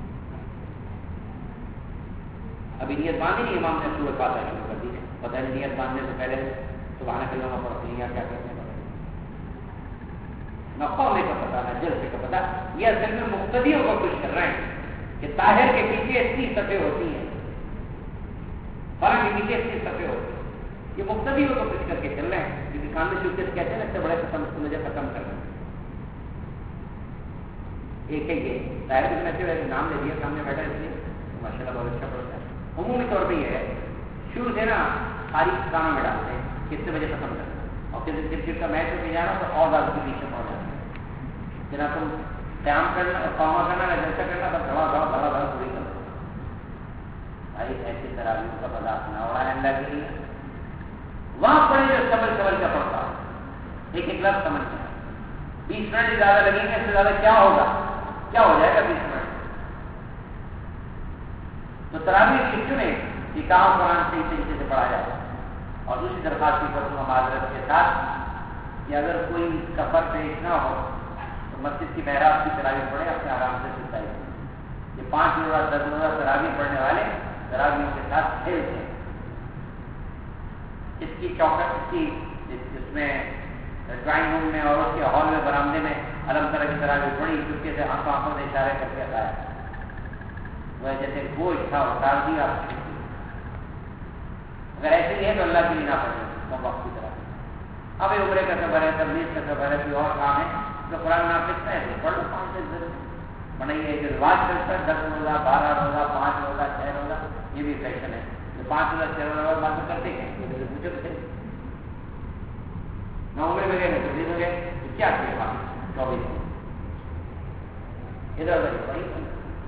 ابھی نیت باندھی نہیں, امام نے سورۃ فاتحہ شروع کر دی ہے, پتہ نہیں نیت باندھنے سے پہلے سبحانک اللہم پڑھتے ہیں یا کیا کرتے ہیں, نہ قومے کا پتہ نہ جلسے کا پتہ. یہ اصل میں مقتدیوں کو خوش کر رہے ہیں کہ طاہر کے پیچھے اتنی صفیں ہوتی ہیں, فلاں کے پیچھے اتنی صفیں ہوتی ہیں. یہ مقتدیوں کو خوش کر کے چل رہے ہیں, کیونکہ کام میں شروع کہتے ہیں نا اس سے بڑے ختم مجھے ختم کرنا. ایک ہے یہ طاہر کے میں نام لے دیا سامنے بیٹھا, اس لیے ماشاء اللہ بہت اچھا پڑتا ہے. عمومی طور پہ یہ ہے شروع سے نا ساری کاموں میں ڈالتے ہیں کتنے بجے ختم کرنا, اور کسی کرکٹ کا میچ میں جانا تو اور زیادہ پیچھے پڑ جاتا ہے. جنا تم قیام کرنا اور قوما کرنا یا جلسہ کرنا تو دھڑا دھڑا دھڑا دھڑا پوری کرنا. بھائی ایسی طرح کا مذاق نہ اڑائے اللہ کے لیے. وہاں پڑے جو سمجھ سمجھ کا پڑتا ایک ایک لفظ سمجھ میں, بیس منٹ سے زیادہ لگیں گے, اس سے زیادہ کیا ہوگا, کیا ہو جائے گا بیس منٹ. تو تراویح کی چنے کہ کام قرآن صحیح طریقے سے پڑھا جائے. اور دوسری درخواست کی کرتا ہوں معذرت کے ساتھ کہ اگر کوئی سفر پیش نہ ہو تو مسجد کی محراب کی تراویح پڑھے, اپنے آرام سے سلتا ہے. یہ پانچ روزہ دس روزہ تراویح پڑھنے والے تراویح کے ساتھ کھیلتے ہیں. اس کی چوکٹ اس کی اس میں ڈرائنگ روم میں اور اس کے ہال میں برآمدے میں الگ طرح کی تراویح پڑھی, چپکے سے آنکھوں آنکھوں سے اشارے کر کے کھایا. وہ جیسے گوشت تھا اتار دیا. اگر ایسے ہی ہے تو اللہ کی نہ پڑھے کم وقت کی طرح. اب یہ عمرے کا سفر ہے, تبلیغ کا سفر ہے, کوئی اور کام ہے تو قرآن نافذ ہے تو پڑھ لو پانچ سے ضرور. ورنہ یہ جو رواج چلتا ہے دس روزہ بارہ روزہ پانچ روزہ چھ روزہ یہ بھی فیشن ہے. جو پانچ روزہ چھ روزہ بات کرتے ہیں پوچھو تو صحیح. نہ عمرے میں گئے نہ تبلیغ میں گئے تو کیا کیا باقی چوبیس ادھر ادھر پڑھی.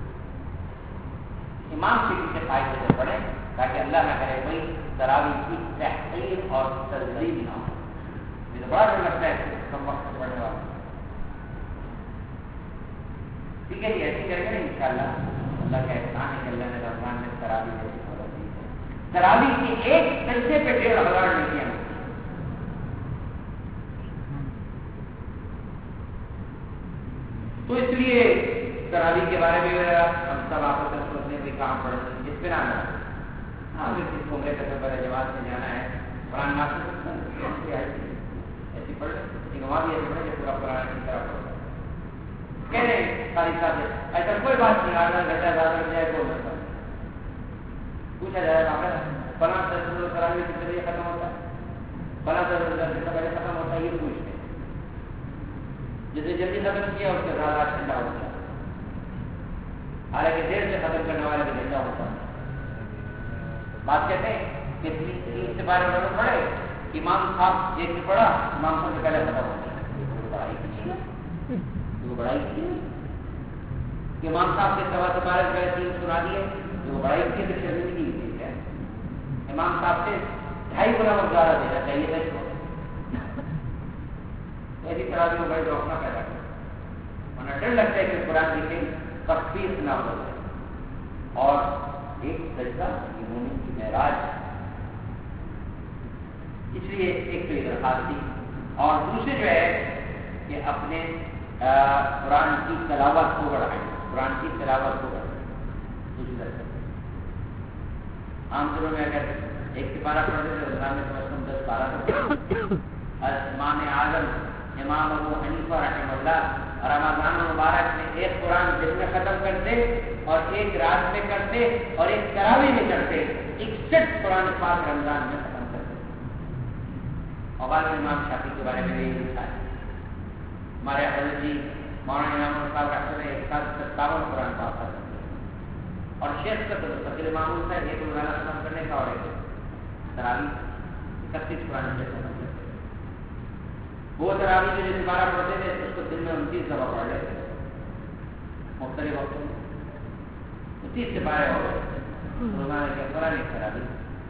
امام کے پیچھے فائدے سے پڑھے تاکہ اللہ نہ کرے کوئی تراویح کی تحقیر اور ترغیب نہ ہو. یہ تو بڑا ڈر لگتا ہے کم وقت سے پڑھنے والا. ٹھیک ہے جی, ایسی کریں گے ان شاء اللہ. اللہ کا احسان ہے کہ اللہ نے رمضان میں تراویح جیسی خبر دی ہے. تراویح کی ایک سجدے پہ ڈیڑھ ہزار نہیں کیا. تو اس لیے تراویح کے بارے میں ہم سب آپس میں سوچنے بھی کام پڑ سکتے جس پہ نہ ہاں کس کو عمرے کا سفر ہے, جماعت میں جانا ہے, قرآن نافذ ایسی پڑھ لیکن وہاں بھی ایسے پڑھے پورا قرآن کی طرح پڑھتا کہہ رہے ہیں ساری ساتھ ایسا کوئی بات نہیں. آدھا گھنٹہ زیادہ لگ جائے تو پوچھا جائے گا فلاں دس تراویح کے ذریعے ختم ہوتا ہے, فلاں دس سے پہلے ختم ہوتا ہے, یہ پوچھتے ہیں. جسے جلدی ختم کیا اس کے زیادہ ٹھنڈا ہو گیا, حالانکہ دیر سے ختم کرنے والے کا ٹھنڈا ہوتا ہے. بات کہتے ہیں کہ تین سے بارہ ڈالر پڑے, امام صاحب ایک سے پڑھا, امام صاحب سے پہلے ختم ہو گیا. بڑائی کی وہ بڑائی کی کہ امام صاحب کے سوا سے بارہ پہلے تین سنا دیے وہ بڑائی کی تو شرمندگی کی ہے. امام صاحب سے ڈھائی گنا وقت زیادہ دینا چاہیے تھا اس کو. ایسی طرح بھی وہ بڑے روکنا پیدا کر, ورنہ ڈر لگتا ہے کہ قرآن کی کہیں تخفیف نہ ہو جائے. اور ایک سجدہ یہ مومن کی معراج, اس لیے ایک تو یہ درخواست تھی. اور دوسرے جو ہے کہ اپنے قرآن کی تلاوت کو بڑھائیں, قرآن کی تلاوت کو بڑھائیں. دوسری طرح عام دنوں میں اگر ایک سپارہ پڑھتے تو رمضان میں کم از کم دس بارہ آسمان اعظم امام ابو حنیفہ رحمہ اللہ رمضان مبارک میں ایک قرآن دن میں ختم کرتے اور ایک رات میں کرتے اور ایک تراویح میں کرتے، اکسٹھ قرآن پاک رمضان میں ختم کرتے۔ اور بعد میں امام شافعی کے بارے میں یہی لکھا ہے، ہمارے حضرت جی مولانا امام صاحب رحمۃ اللہ ایک ساتھ ستاون قرآن پاک ختم کیا، اور شیخ کا تو فقیر معمول تھا ایک روزانہ ختم کرنے کا اور ایک تراویح اکتیس قرآن سے ختم کرتے۔ وہ تراویح جو دوبارہ پڑھتے تھے اس کو دن میں انتیس دفعہ پڑھ لیتے مختلف وقتوں میں، انتیس سے بارہ ہو گئے روزانہ کے قرآن ایک تراویح۔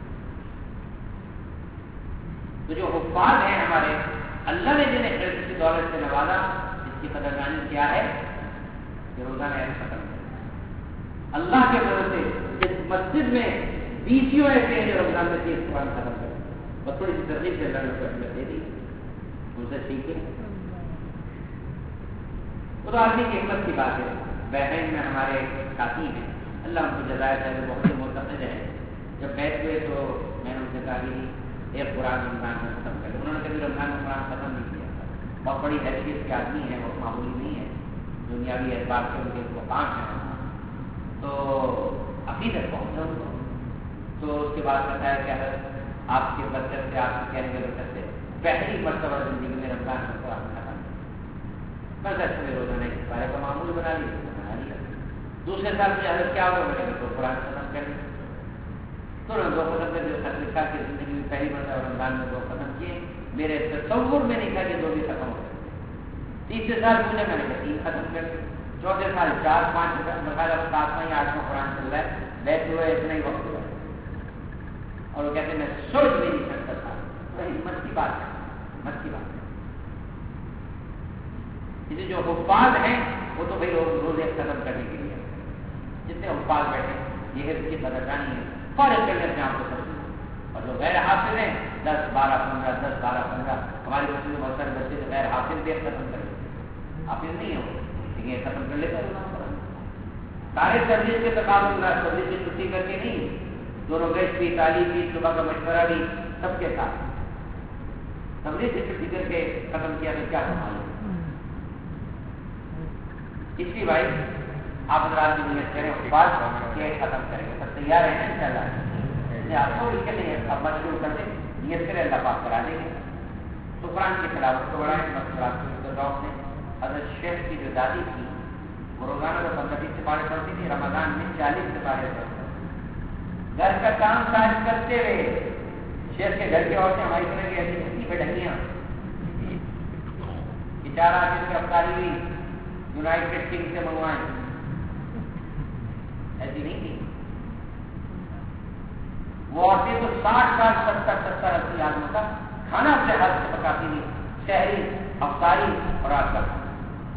تو جو حفاظ ہیں ہمارے، اللہ نے جنہیں علم کی دولت سے نوازا، اس کی قدردانی کیا ہے کہ روزانہ ایسا ختم کریں۔ اللہ کے فضل سے اس مسجد میں بیسیوں ایسے ہیں جو رمضان میں تیس قرآن ختم کریں، اور تھوڑی سی ترغیب سے اللہ نے فیصلہ دے دی ان سے سیکھیں۔ وہ تو آدمی کی حکمت کی بات ہے۔ بحرین میں ہمارے ساتھی ہیں، اللہ ان کو جزائے خیر، بہت ہی معتقد ہیں۔ جب بیٹھ ہوئے تو میں نے ان سے کہا کہ ایک قرآن رمضان میں ختم کر لیں۔ انہوں نے کبھی رمضان میں قرآن ختم نہیں کیا، بہت بڑی حیثیت کے آدمی ہیں، وہ معمولی نہیں ہے، دنیاوی اعتبار سے ان کے مقام ہے، تو عقیدت پہنچا ان کو۔ تو اس کے بعد بتایا کہ اگر آپ کے برکت سے، آپ کے کہنے کے برکت سے پہلی مرتبہ زندگی میں رمضان میں قرآن ختم، بس ایسے میں روزانہ اس بارے کا معمول بنا لیا بنا لیا دوسرے سال میں حضرت کیا ہوگا بنے گا تو قرآن ختم کر لیا، تو دو ختم کر دیا۔ خطرہ کی زندگی میں پہلی مرتبہ رمضان میں دو ختم کیے، میرے تصور میں نہیں تھا کہ دو بھی ختم ہو گئے۔ تیسرے سال مجھے میں نے کہا تین ختم کر دیے، چوتھے سال چار پانچ بخار ساتواں یا آٹھواں قرآن چل رہا ہے، بیٹھ ہوئے اتنا ہی وقت ہوا، اور وہ کہتے ہیں میں سوچ بھی نہیں سکتا تھا۔ ہمت کی بات ہے، ہمت کی بات ہے۔ اس جو حفاظ ہیں وہ تو بھائی روزے ختم کرنے کے لیے، جتنے حفاظ بیٹھے یہ ہے اس کی قدردانی ہے، فارغ کرنے سے آپ کو سمجھ۔ اور جو غیر حاصل ہیں دس بارہ پندرہ دس بارہ پندرہ ہماری مسجد میں بہت سارے بچے غیر حاصل بھی ختم کر لیتے، حافظ نہیں ہے وہ لیکن یہ ختم کر لیتا ہے۔ سارے سروس کے تقاضے سروس کی چھٹی کر کے نہیں، دونوں گیسٹ بھی، تعلیم بھی، صبح کا مشورہ بھی، سب کے ساتھ تبلیغ سے چھٹی کر کے ختم کیا تو کیا سنبھالے۔ اس لیے بھائی آپ حضرات کی نیت کریں، بات کہ ختم کریں گے، سب تیار ہیں ان شاء اللہ۔ آپ کو اس کے لیے اب مشروع کر دیں، نیت کریں، اللہ پاک کرا دیں گے۔ تو قرآن کے خلاف کو بڑھائیں، مسکرات کے ذوق نے حضرت شیخ کی جو دادی تھی وہ روزانہ تو پندرہ بیس سپارے پڑھتی تھی، رمضان میں چالیس سپارے پڑھتی، گھر کا کام کاج کرتے ہوئے۔ شیخ کے گھر کی عورتیں ہماری طرح کی ایسی چھٹی پہ ڈھنگیاں بیچارہ جس گرفتاری ہوئی یونائٹیڈ کنگ سے منگوائیں، ایسی نہیں تھی وہ عورتیں۔ تو ساٹھ سال ستر ستر اسی آدمیوں کا کھانا اپنے ہاتھ سے پکاتی تھی، شہری، افطاری اور رات کا کھانا،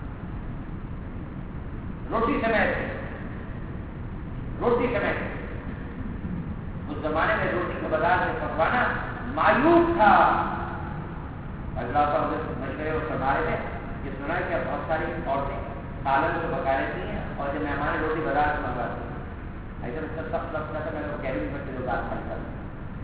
روٹی سمیت روٹی سمیت اس زمانے میں روٹی کے بازار سے پکوانا معیوب تھا۔ اللہ کا مشورے وہ فرما رہے تھے، یہ سنا ہے کہ بہت ساری عورتیں سالن کو پکا لیتی ہیں اور جب مہمان روٹی بازار سے منگواتی ہیں، ایسا اس کا سخت لفظ تھا، میں وہ کیبن میں جو بات کرتا ہوں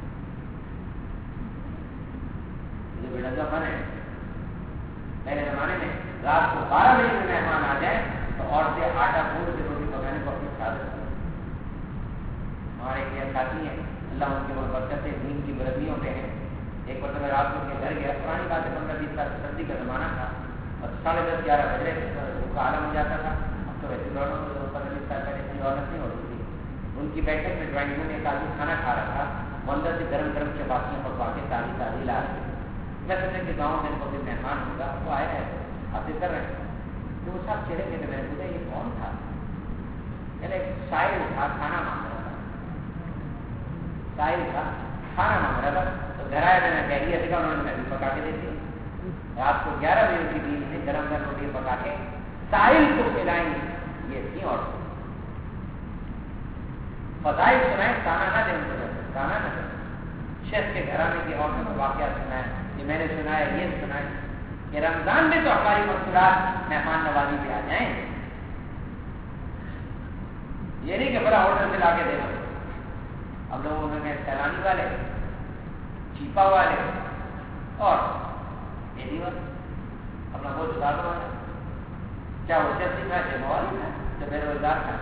جو بڑا فن ہے۔ پہلے زمانے میں رات کو بارہ بجے میں مہمان آ جائیں تو عورتیں آٹا گوندھ کے روٹی پکانے کو اپنی عادت کریں۔ ہمارے ایک ساتھی ہیں، اللہ ان کے وہ برکت ہے، دین کی برتنیوں پہ ہیں۔ ایک مرتبہ رات کو کے گھر گیا، پرانی بات ہے، پندرہ بیس سال سردی کا زمانہ تھا، اور ساڑھے دس گیارہ بجے کا عالم ہو جاتا تھا۔ اب تو ویسے دونوں پندرہ بیس سال پہلے اتنی عورت نہیں ہوتی تھی۔ ان کی بیٹھک میں ڈرائنگ روم میں ایک آدمی کھانا کھا رہا تھا، وہ اندر سے گرم گرم چپاتیاں پکوا کے تازی تازی لا رہے تھے۔ میں سمجھا کہ گاؤں میں کوئی مہمان ہوگا، وہ آیا ہے حاصل کر رہے ہیں، تو وہ سب چہرے کے میں نے پوچھا یہ کون تھا؟ یعنی سائل تھا، کھانا مانگ رہا تھا، سائل تھا کھانا مانگ رہا تھا۔ تو گھر آیا میں نے کہہ دیا، انہوں نے بھی پکا کے دے دی۔ رات کو گیارہ بجے کی بیچ میں گرم گرم روٹی پکا کے سائل کو کھلائیں، یہ تھی اور فضائل سنائے، کھانا نہ دیں، کھانا نہ دیں۔ شیخ کے گھرانے کی عورتوں کا واقعہ سنا ہے، یہ میں نے سنا ہے، یہ سنا ہے کہ رمضان میں تو ہماری مقصورات مہمان نوازی پہ آ جائیں، یہ نہیں کہ بڑا ہوٹل سے لا کے دے دو۔ اب لوگوں میں سیلانی والے، چیپا والے اور ایڈی والے اپنا وہ جگہ دو ہے، چاہے وہ چلتی ہے چاہے موبائل ہے چاہے بے روزگار ہے.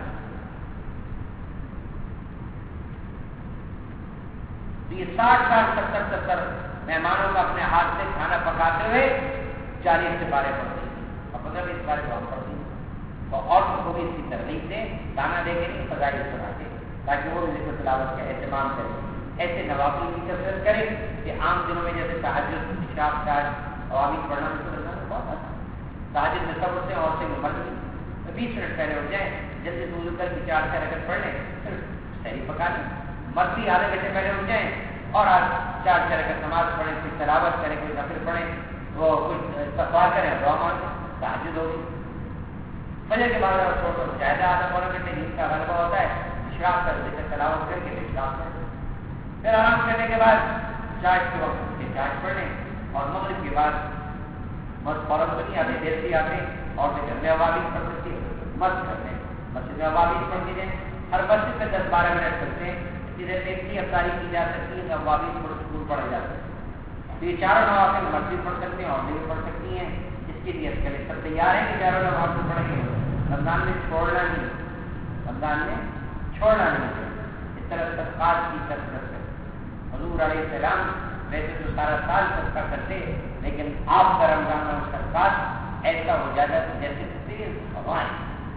یہ ساٹھ ساٹھ ستر ستر مہمانوں کا اپنے ہاتھ سے کھانا پکاتے ہوئے چالیس سے بارے پڑتی تھی اور پندرہ بیس بارے بہت پڑتی تھی اور عورتوں کو بھی اس کی ترغیب سے کھانا دے کے نہیں فضائل سناتے تاکہ وہ ذکر تلاوت کا اہتمام کریں. ایسے نوافل کی کثرت کریں کہ عام دنوں میں جیسے تہجد اشراق شاید عوامی پڑھنا بہت آتا ہے. تہجد میں سب اٹھتے ہیں اور سے مرد بیس منٹ پہلے اٹھ جائیں جلدی سے وضو کر کے چار چار رکعت پڑھ لیں پھر سحری پکا لیں. مرد بھی آدھے گھنٹے پہلے اٹھ جائیں اور آج چار چار رکعت نماز پڑھیں کوئی تلاوت کریں کوئی نفل پڑھیں وہ کوئی استغفار کریں دعا مانگیں تہجد ہوگی. فجر کے بعد چھوڑ کر زیادہ آدھا پورا گھنٹے نیند کا غلبہ ہوتا ہے اشراق کر ذکر تلاوت کر کے اشراق کر پھر آرام کرنے کے بعد چائے کے وقت کے چائے پڑھ لیں اور مغرب کے بعد مرد فوراً تو نہیں آتے دیر سے آتے اور گھر میں عوامل پڑھ سکتی ہے مرد گھر میں مسجد میں عوامل پڑھ کے دیں. ہر مسجد میں دس بارہ منٹ کرتے ہیں جسے تیسری افطاری کی جا سکتی ہے عوامل پڑھ اسکول پڑھے جا سکتے ہیں. تو یہ چاروں نوافل مسجد پڑھ سکتے ہیں اور نہیں پڑھ سکتی ہیں. اس کے لیے کرے سب تیار ہیں کہ چاروں نوافل پڑھیں گے. رمضان میں چھوڑنا نہیں رمضان میں چھوڑنا نہیں. اس طرح صدقات کی کثرت ہے. حضور علیہ السلام ویسے تو سارا سال صدقہ کرتے لیکن آپ کا رمضان میں صدقات ایسا ہو جاتا ہے جیسے تیز ہوائیں.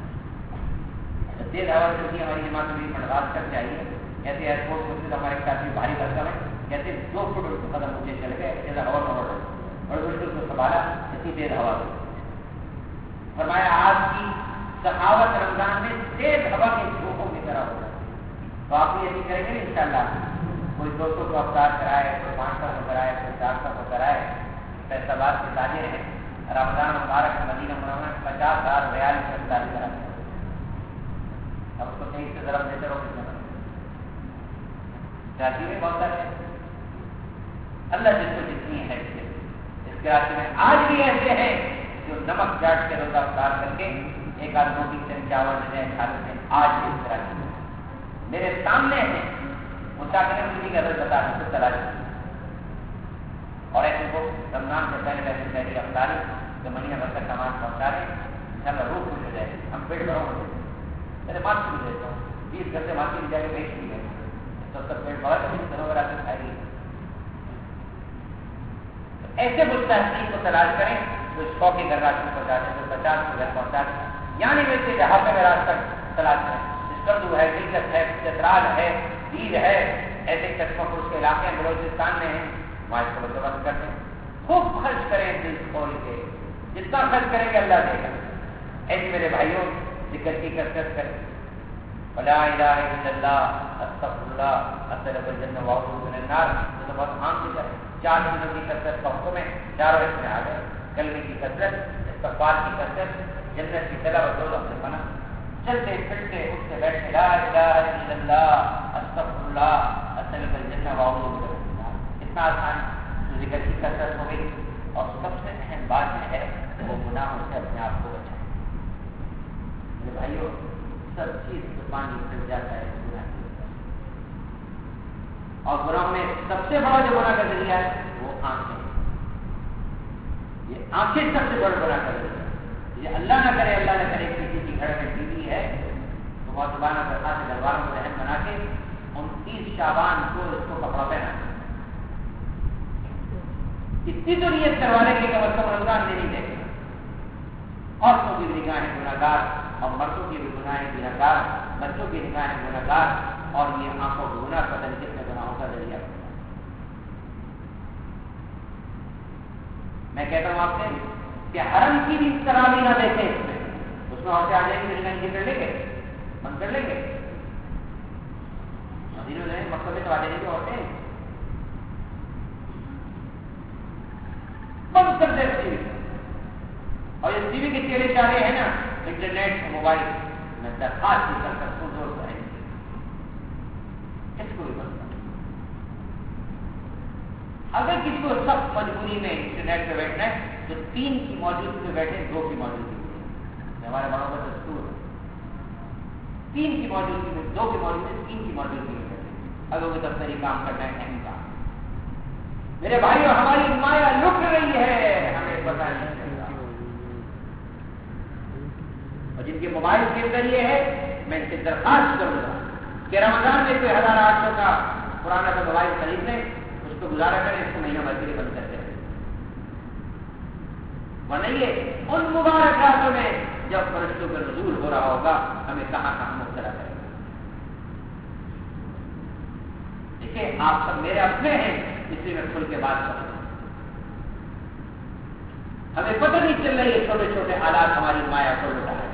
تیز ہوا چلتی ہے ہماری جماعت میں برداشت کر چاہیے کہتے ایئرپورٹ کو ہمارے ساتھ بھاری بھرکم ہے کہتے دو فٹ قدم مجھے چل گئے ایسا ہوا نہ بڑھ بڑے مشکل کو سنبھالا اتنی تیز ہوا سے. فرمایا آپ کی سخاوت رمضان میں تیز ہوا کے جھونکوں کی طرح ہو جاتی ہے. تو آپ یہ نہیں کریں گے ان شاء اللہ کوئی دو سو کو افطار کرائے کوئی پانچ سو کو کرائے کوئی چار سو کو کرائے پیسہ باد کے تاجر ہیں رمضان مبارک مدینہ منورہ پچاس ہزار ریال کی افطاری کراتے ہیں. اب اس کو صحیح سے ضرب دیتے رہو کتنے بنے کراچی میں بہت سارے اللہ جس کو جتنی ہے اس کراچی میں آج بھی ایسے ہیں جو نمک چاٹ کے روزہ افطار کر کے ایک آدھ روٹی چند چاول لے کھا لیتے ہیں. آج بھی اس کراچی میں میرے سامنے ہیں مستقل مجھے غلط بتا دیں تو چلا جاتی اور ایسے کو رمضان سے پہلے ویسے پہلی افطاری جو مہینہ بھر تک سامان پہنچا دیں ان شاء اللہ روح خوش ہو جائے. ہم پیٹ بھروں گے میرے ماسک بھی دیتا ہوں بیس گھنٹے ماسک بھی جا کے بیچ بھی گئے تو سب پیٹ بھر کے دنوں میں آ کے کھائے گی. ایسے مستحقین کو تلاش کریں جو سو کے گھر راشن پہنچا دیں جو پچاس کے گھر پہنچا دیں یعنی ویسے جہاں پہ میرا تک تلاش کریں. اسکردو ہے دلکت ہے چترال ہے دیر ہے ایسے چشمہ پور کے علاقے بلوچستان میں ہیں وہاں اس کو بندوبست کرتے ہیں. خوب خرچ کریں دل کھول کے جتنا خرچ کریں گے اللہ دے گا. ایسے میرے بھائیوں ذکر کی کثرت کریں ولا الہ الا اللہ استغفر اللہ اطلب الجنہ واعوذ من النار. یہ تو بہت عام ذکر ہے. چار چیزوں کی کثرت کا حکم ہے چاروں اس میں آ گئے. کلمے کی کثرت استغفار کی کثرت جنت کی طلب اور دوزخ سے پناہ. چلتے پھرتے اٹھتے بیٹھتے لا الہ الا اللہ استغفر اللہ اطلب الجنہ واعوذ من النار. اتنا آسان تو ذکر کی کثرت ہو گئی. اور سب سے اہم بات یہ ہے وہ گناہوں سے اپنے آپ کو بچائیں. میرے بھائیوں سب چیز سے پانی پھر جاتا ہے گناہ کی وجہ سے. اور گناہ میں سب سے بڑا جو گناہ کا ذریعہ ہے وہ آنکھیں. یہ آنکھیں سب سے بڑا گناہ کا ذریعہ ہے. یہ اللہ نہ کرے اللہ نہ کرے کسی کی گھر میں ٹی وی ہے تو موجودانہ درخواست سے گھر والوں کو رحم بنا کے انتیس شعبان کو اس کو کپڑا پہنا اتنی تو نیت کروا لیں گے کہ بس رمضان میں نہیں دیکھے. عورتوں کی بھی نگاہیں گناہگار اور مردوں کی بھی گناہیں گناہگار بچوں کی نگاہیں گناہگار اور یہ آنکھوں کو گناہ پتہ نہیں کتنے گناہوں کا ذریعہ. میں کہتا ہوں آپ سے کہ حرم کی بھی تراویح نہ دیکھیں اس میں اس میں عورتیں آ جائیں گی نگاہیں کر لیں گے بند کر لیں گے. مدینہ میں مکہ میں تو آ جائیں گی عورتیں بند کر دے ٹی وی. اور یہ ٹی وی کے چہرے چارے ہیں نا انٹرنیٹ موبائل میں درخواست کی کر کر زور کریں گے اس کو بھی بند کر. اگر کسی کو سخت مجبوری میں انٹرنیٹ پہ بیٹھنا ہے تو تین کی موجودگی میں بیٹھے دو کی موجودگی میں. ہمارے بڑوں کا دستور ہے تین کی موجودگی میں دو کی موجودگی میں تین کی موجودگی میں بیٹھے اگر وہ دفتری کام کرنا ہے اہم کام. میرے بھائیوں ہماری مایا لٹ رہی ہے ہمیں پتہ نہیں چلتا. اور جن کے موبائل کے اندر یہ ہے میں ان سے درخواست کروں گا کہ رمضان میں کوئی ہزار آٹھ سو کا پرانا کا موبائل خرید لیں، اس کو گزارا کریں، اس کو مہینہ بھر کے لیے بند کرتے ہیں، ورنہ یہ ان مبارک راتوں میں جب فرشتوں کا نزول ہو رہا ہوگا ہمیں کہاں کہاں مبتلا کرے گا۔ دیکھیں آپ سب میرے اپنے ہیں، اس لیے میں کھل کے بات کروں گا۔ ہمیں پتہ نہیں چل رہی ہے چھوٹے چھوٹے آلات ہماری مایا کو لٹا ہے۔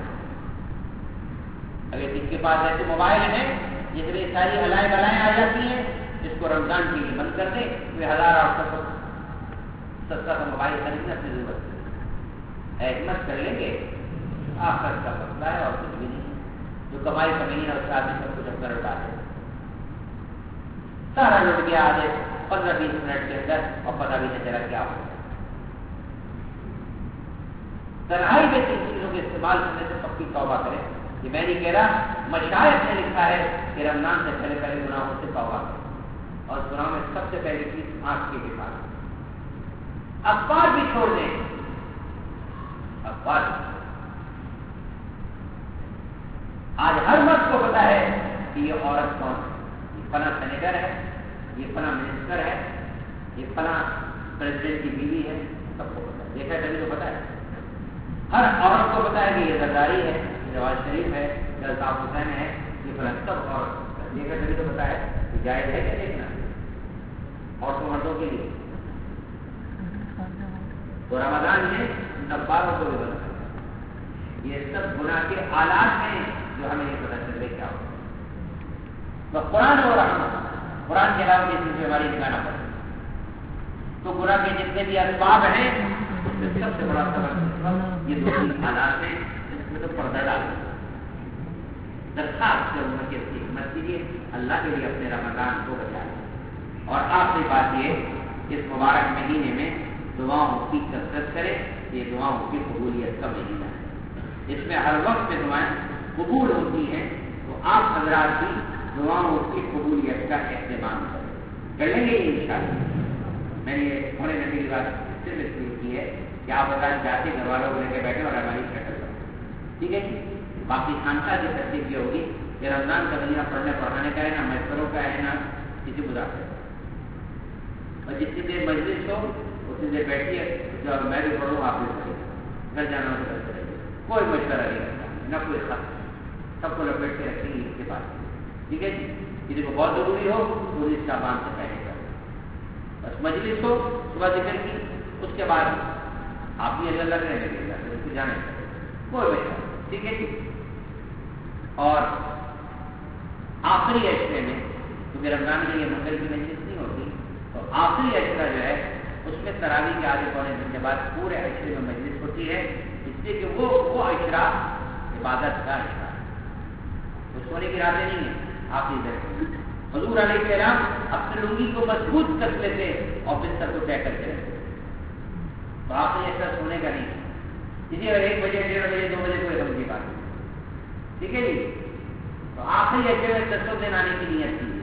اگر جس کے پاس ایسے موبائل ہیں جس میں ساری علائیں بلائیں آ جاتی ہیں، اس کو رمضان کے لیے بند کر دیں، کوئی ہزار آٹھ سو سستا کا موبائل خریدنے کی ضرورت ہے، حکمت کر لیں گے آخر کا مسئلہ ہے اور کچھ بھی نہیں، جو کمائی کمائی اور شادی سب کچھ اپنا لٹا دے، سارا لٹ گیا آدھے پندرہ بیس منٹ کے اندر اور پتہ بھی نہیں چلا کیا ہو۔ تنہائی میں ان چیزوں کے استعمال کرنے سے پکی توبہ کریں۔ یہ میں نہیں کہہ رہا، مشائخ نے لکھا ہے کہ رمضان سے پہلے پہلے گناہوں سے توبہ کریں، اور گناہوں میں سب سے پہلی چیز آنکھ کی حفاظت۔ اخبار بھی چھوڑ دیں، اخبار آج ہر مرد کو پتا ہے کہ یہ عورت کون ہے، یہ فلاں سینیٹر ہے، یہ فلاں منسٹر ہے، یہ فلاں پریزیڈنٹ کی بیوی ہے، سب کو پتا ہے، دیکھا کبھی تو پتا ہے، ہر عورت کو پتا ہے کہ یہ زرداری ہے، یہ نواز شریف ہے، یہ الطاف حسین ہے، یہ فلاں سب عورت دیکھا کبھی تو پتا ہے کہ جائز ہے کہ دیکھنا عورتوں مردوں کے لیے۔ تو رمضان میں ان اخباروں کو بھی بند کرنا، یہ سب گناہ کے آلات ہیں جو ہمیں یہ پتہ چل رہے کیا ہوگا۔ تو قرآن اور رحمت، قرآن کے علاوہ یہ چیزیں ہماری نکالنا پڑے، تو گناہ کے جتنے بھی اسباب ہیں اس میں سب سے بڑا سبب یہ دو تین حالات ہیں جس میں تو پردہ ڈالنا۔ درخواست کروں کہ اس کی حکمت کیجیے، اللہ کے لیے اپنے رمضان کو بچائیں۔ اور آخری بات یہ، اس مبارک مہینے میں دعاؤں کی کثرت کرے، یہ دعاؤں کی قبولیت کا مہینہ ہے، اس میں ہر وقت میں دعائیں قبول ہوتی ہیں، تو آپ حضرات بھی دعاؤں کی قبولیت کا اہتمام کریں، کر لیں گے انشاءاللہ۔ میں نے ہونے گھنٹے کی بات صرف اس لیے کی ہے کہ آپ حضرات جاتے گھر والوں کو لے کے بیٹھے اور ہماری شکل کریں، ٹھیک ہے جی۔ باقی خانقاہ کی ترتیب یہ ہوگی کہ رمضان کا مہینہ پڑھنے پڑھانے کا ہے، نہ مشوروں کا ہے، نہ کسی مذاکرے کا، اور جتنی دیر مجلس ہو اتنی دیر بیٹھیے، جو اب میں بھی پڑھوں آپ بھی پڑھیں، گھر جانا ہو تو گھر چلے، کوئی مشورہ نہیں کرتا، نہ کوئی خط، سب کو لپیٹ کے رکھیں گے اس کے پاس، ٹھیک ہے جی۔ کسی کو بہت ضروری ہو تو اس کا بان سے پہلے کر، بس مجلس ہو صبح ذکر کی، اس کے بعد آپ بھی اللہ اللہ کریں گے، اللہ کریں گے، جانے کوئی مشورہ، ٹھیک ہے جی۔ اور آخری اشرے میں کیونکہ رمضان میں یہ منگل کی مجلس نہیں ہوتی، تو آخری اشرہ جو ہے اس میں تراویح کے آدھے پونے گھنٹے بعد پورے اشرے میں مجلس ہوتی ہے، اس لیے کہ وہ وہ اشرہ عبادت کا اشرہ ہے، اس سونے کی راتیں نہیں ہیں۔ آخری درجے حضور علیہ السلام اپنے لنگی کو مضبوط کر لیتے اور بستر کو طے کر کے رکھتے، تو آخری اشرہ سونے کا نہیں ہے، اسی اگر ایک بجے ڈیڑھ بجے دو بجے کوئی غم کی بات نہیں، ٹھیک ہے جی۔ تو آخری اشرے میں دسوں دن آنے کی نیت کی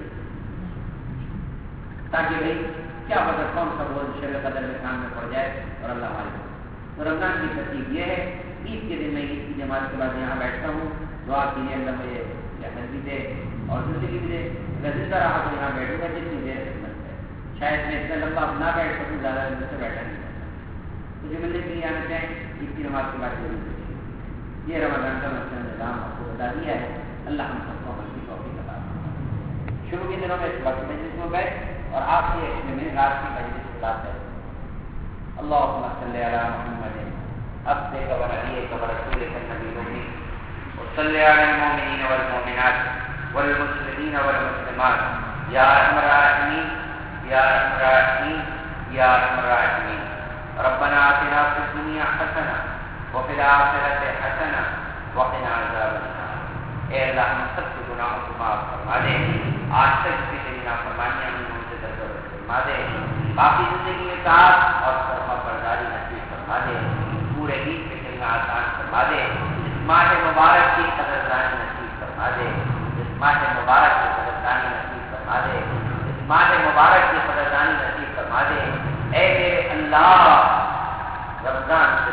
تاکہ بھائی کیا پتہ کون سا بول شب قدر میں کام میں پڑ جائے اور اللہ والے۔ تو رمضان کی ترتیب یہ ہے، عید کے دن میں عید کی جماعت کے بعد یہاں بیٹھتا ہوں، دعا کیجیے اللہ مجھے رحمت بھی دے اور زندگی بھی دے، اگر زندہ رہا تو یہاں بیٹھوں گا جتنی دیر خدمت ہے، شاید میں اتنا لمبا نہ بیٹھ سکوں، زیادہ دیر سے بیٹھا نہیں سکتا، مجھے ملنے کے لیے آنا چاہیں عید کی نماز کے بعد ضرور دیکھیے۔ یہ رمضان کا مسئلہ نظام آپ کو بتا دیا ہے، اللہ ہم سب کو عمل کی توفیق عطا فرمائے۔ شروع کے دنوں میں اس وقت مجلس میں بیٹھ اور آپ کے اشرے میں رات کی مجلس کے ساتھ ہے۔ اللهم صل على محمد عبدك ونبيك ورسولك النبي الأمي وصل على المؤمنين والمؤمنات والمسلمين والمسلمات يا أرحم الراحمين يا أرحم الراحمين يا أرحم الراحمين ربنا آتنا في الدنيا حسنة وفي الآخرة حسنة وقنا عذاب النار۔ اے اللہ ہم سب کے گناہوں کو معاف فرما دے، آج تک کی تیری نافرمانیاں ہم سے درگزر فرما دے، باقی زندگی میں طاعت اور فرما برداری نصیب فرما دے، پورے عید پہ چلنا آسان فرما دے، اس ماہ مبارک کی قدردانی نصیب فرما دے، اس ماہ مبارک کی قدردانی نصیب فرما دے، اس ماہ مبارک کی قدردانی نصیب فرما دے۔ اے میرے اللہ، رمضان سے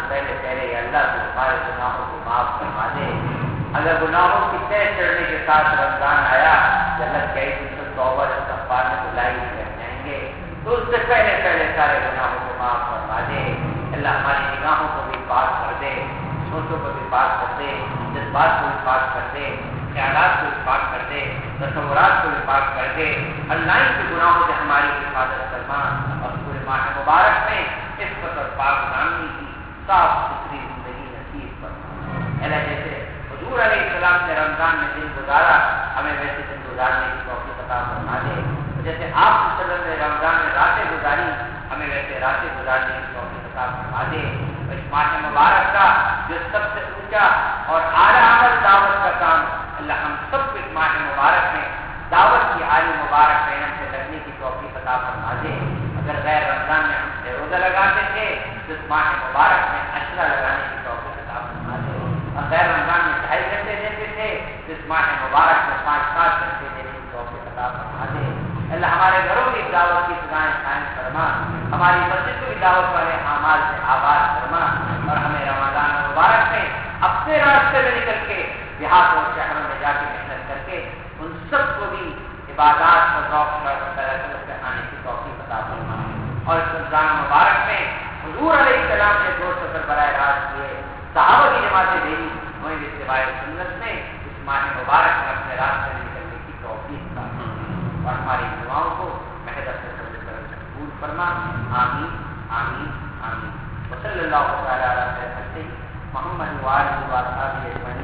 پہلے پہلے اللہ تو ہمارے گناہوں کو معاف فرما دے. اگر گناہوں کی تہ چڑھنے کے ساتھ رمضان آیا کہ اللہ کئی دن سے توبہ استغفار میں بلائی رہ جائیں گے تو اس سے پہلے پہلے سارے گناہوں کو معاف فرما دے. اللہ ہماری نگاہوں کو بھی پاک کر دے, سوچوں کو بھی پاک کر دے, جذبات کو بھی پاک کر دے, خیالات کو بھی پاک کر دے, تصورات کو بھی پاک کر دے. اللہ ان کے گناہوں سے ہماری حفاظت فرما اور پورے ماہ مبارک میں اس قدر پاک نامی کی صاف ستھری زندگی نصیب فرما. اللہ جیسے حضور علیہ السلام نے رمضان میں دن گزارا ہمیں ویسے دن گزارنے کی توفیق عطا فرما دے. جیسے آپ صلی اللہ علیہ وسلم نے رمضان میں راتیں گزاری ہمیں ویسے راتیں گزارنے کی توفیق عطا فرما دے. اس ماہ مبارک کا جو سب سے اونچا اور اعلیٰ عمل دعوت کا کام, اللہ ہم سب کو اس ماہ مبارک میں دعوت کی عالی مبارک محنت سے لگنے کی توفیق عطا فرما دے. اگر غیر رمضان میں ہم سے روزہ لگاتے تھے تو اس ماہ مبارک میں عشرہ لگانے کی توفیق عطا فرما دے. اور غیر رمضان میں ڈھائی گھنٹے دیتے تھے تو اس ماہ مبارک میں پانچ سات گھنٹے دینے کی توفیق عطا فرما دے. اللہ ہمارے گھروں کی دعوت کی سزائیں قائم فرما, ہماری مسجد کو بھی دعوت والے اعمال سے آباد فرما اور ہمیں رمضان مبارک میں اپنے راستے میں نکل کے دیہات اور شہروں میں جا کے محنت کر کے ان سب کو بھی عبادات اور ذوق سے آنے کی توفیق عطا فرما. اور اس رمضان مبارک میں حضور علیہ السلام نے دو سفر براہ راست کیے, صحابہ کی جماعتیں بھیجی, وہیں اتباع سنت میں اس ماہ مبارک میں اپنے راستے میں نکلنے کی توفیق عطا فرما اور ہماری دعاؤں کو محض اپنے فضل و کرم سے قبول فرما. آمین آمین آمین. وصلی اللہ تعالی علی سیدنا محمد وعلی آلہ وصحبہ اجمعین.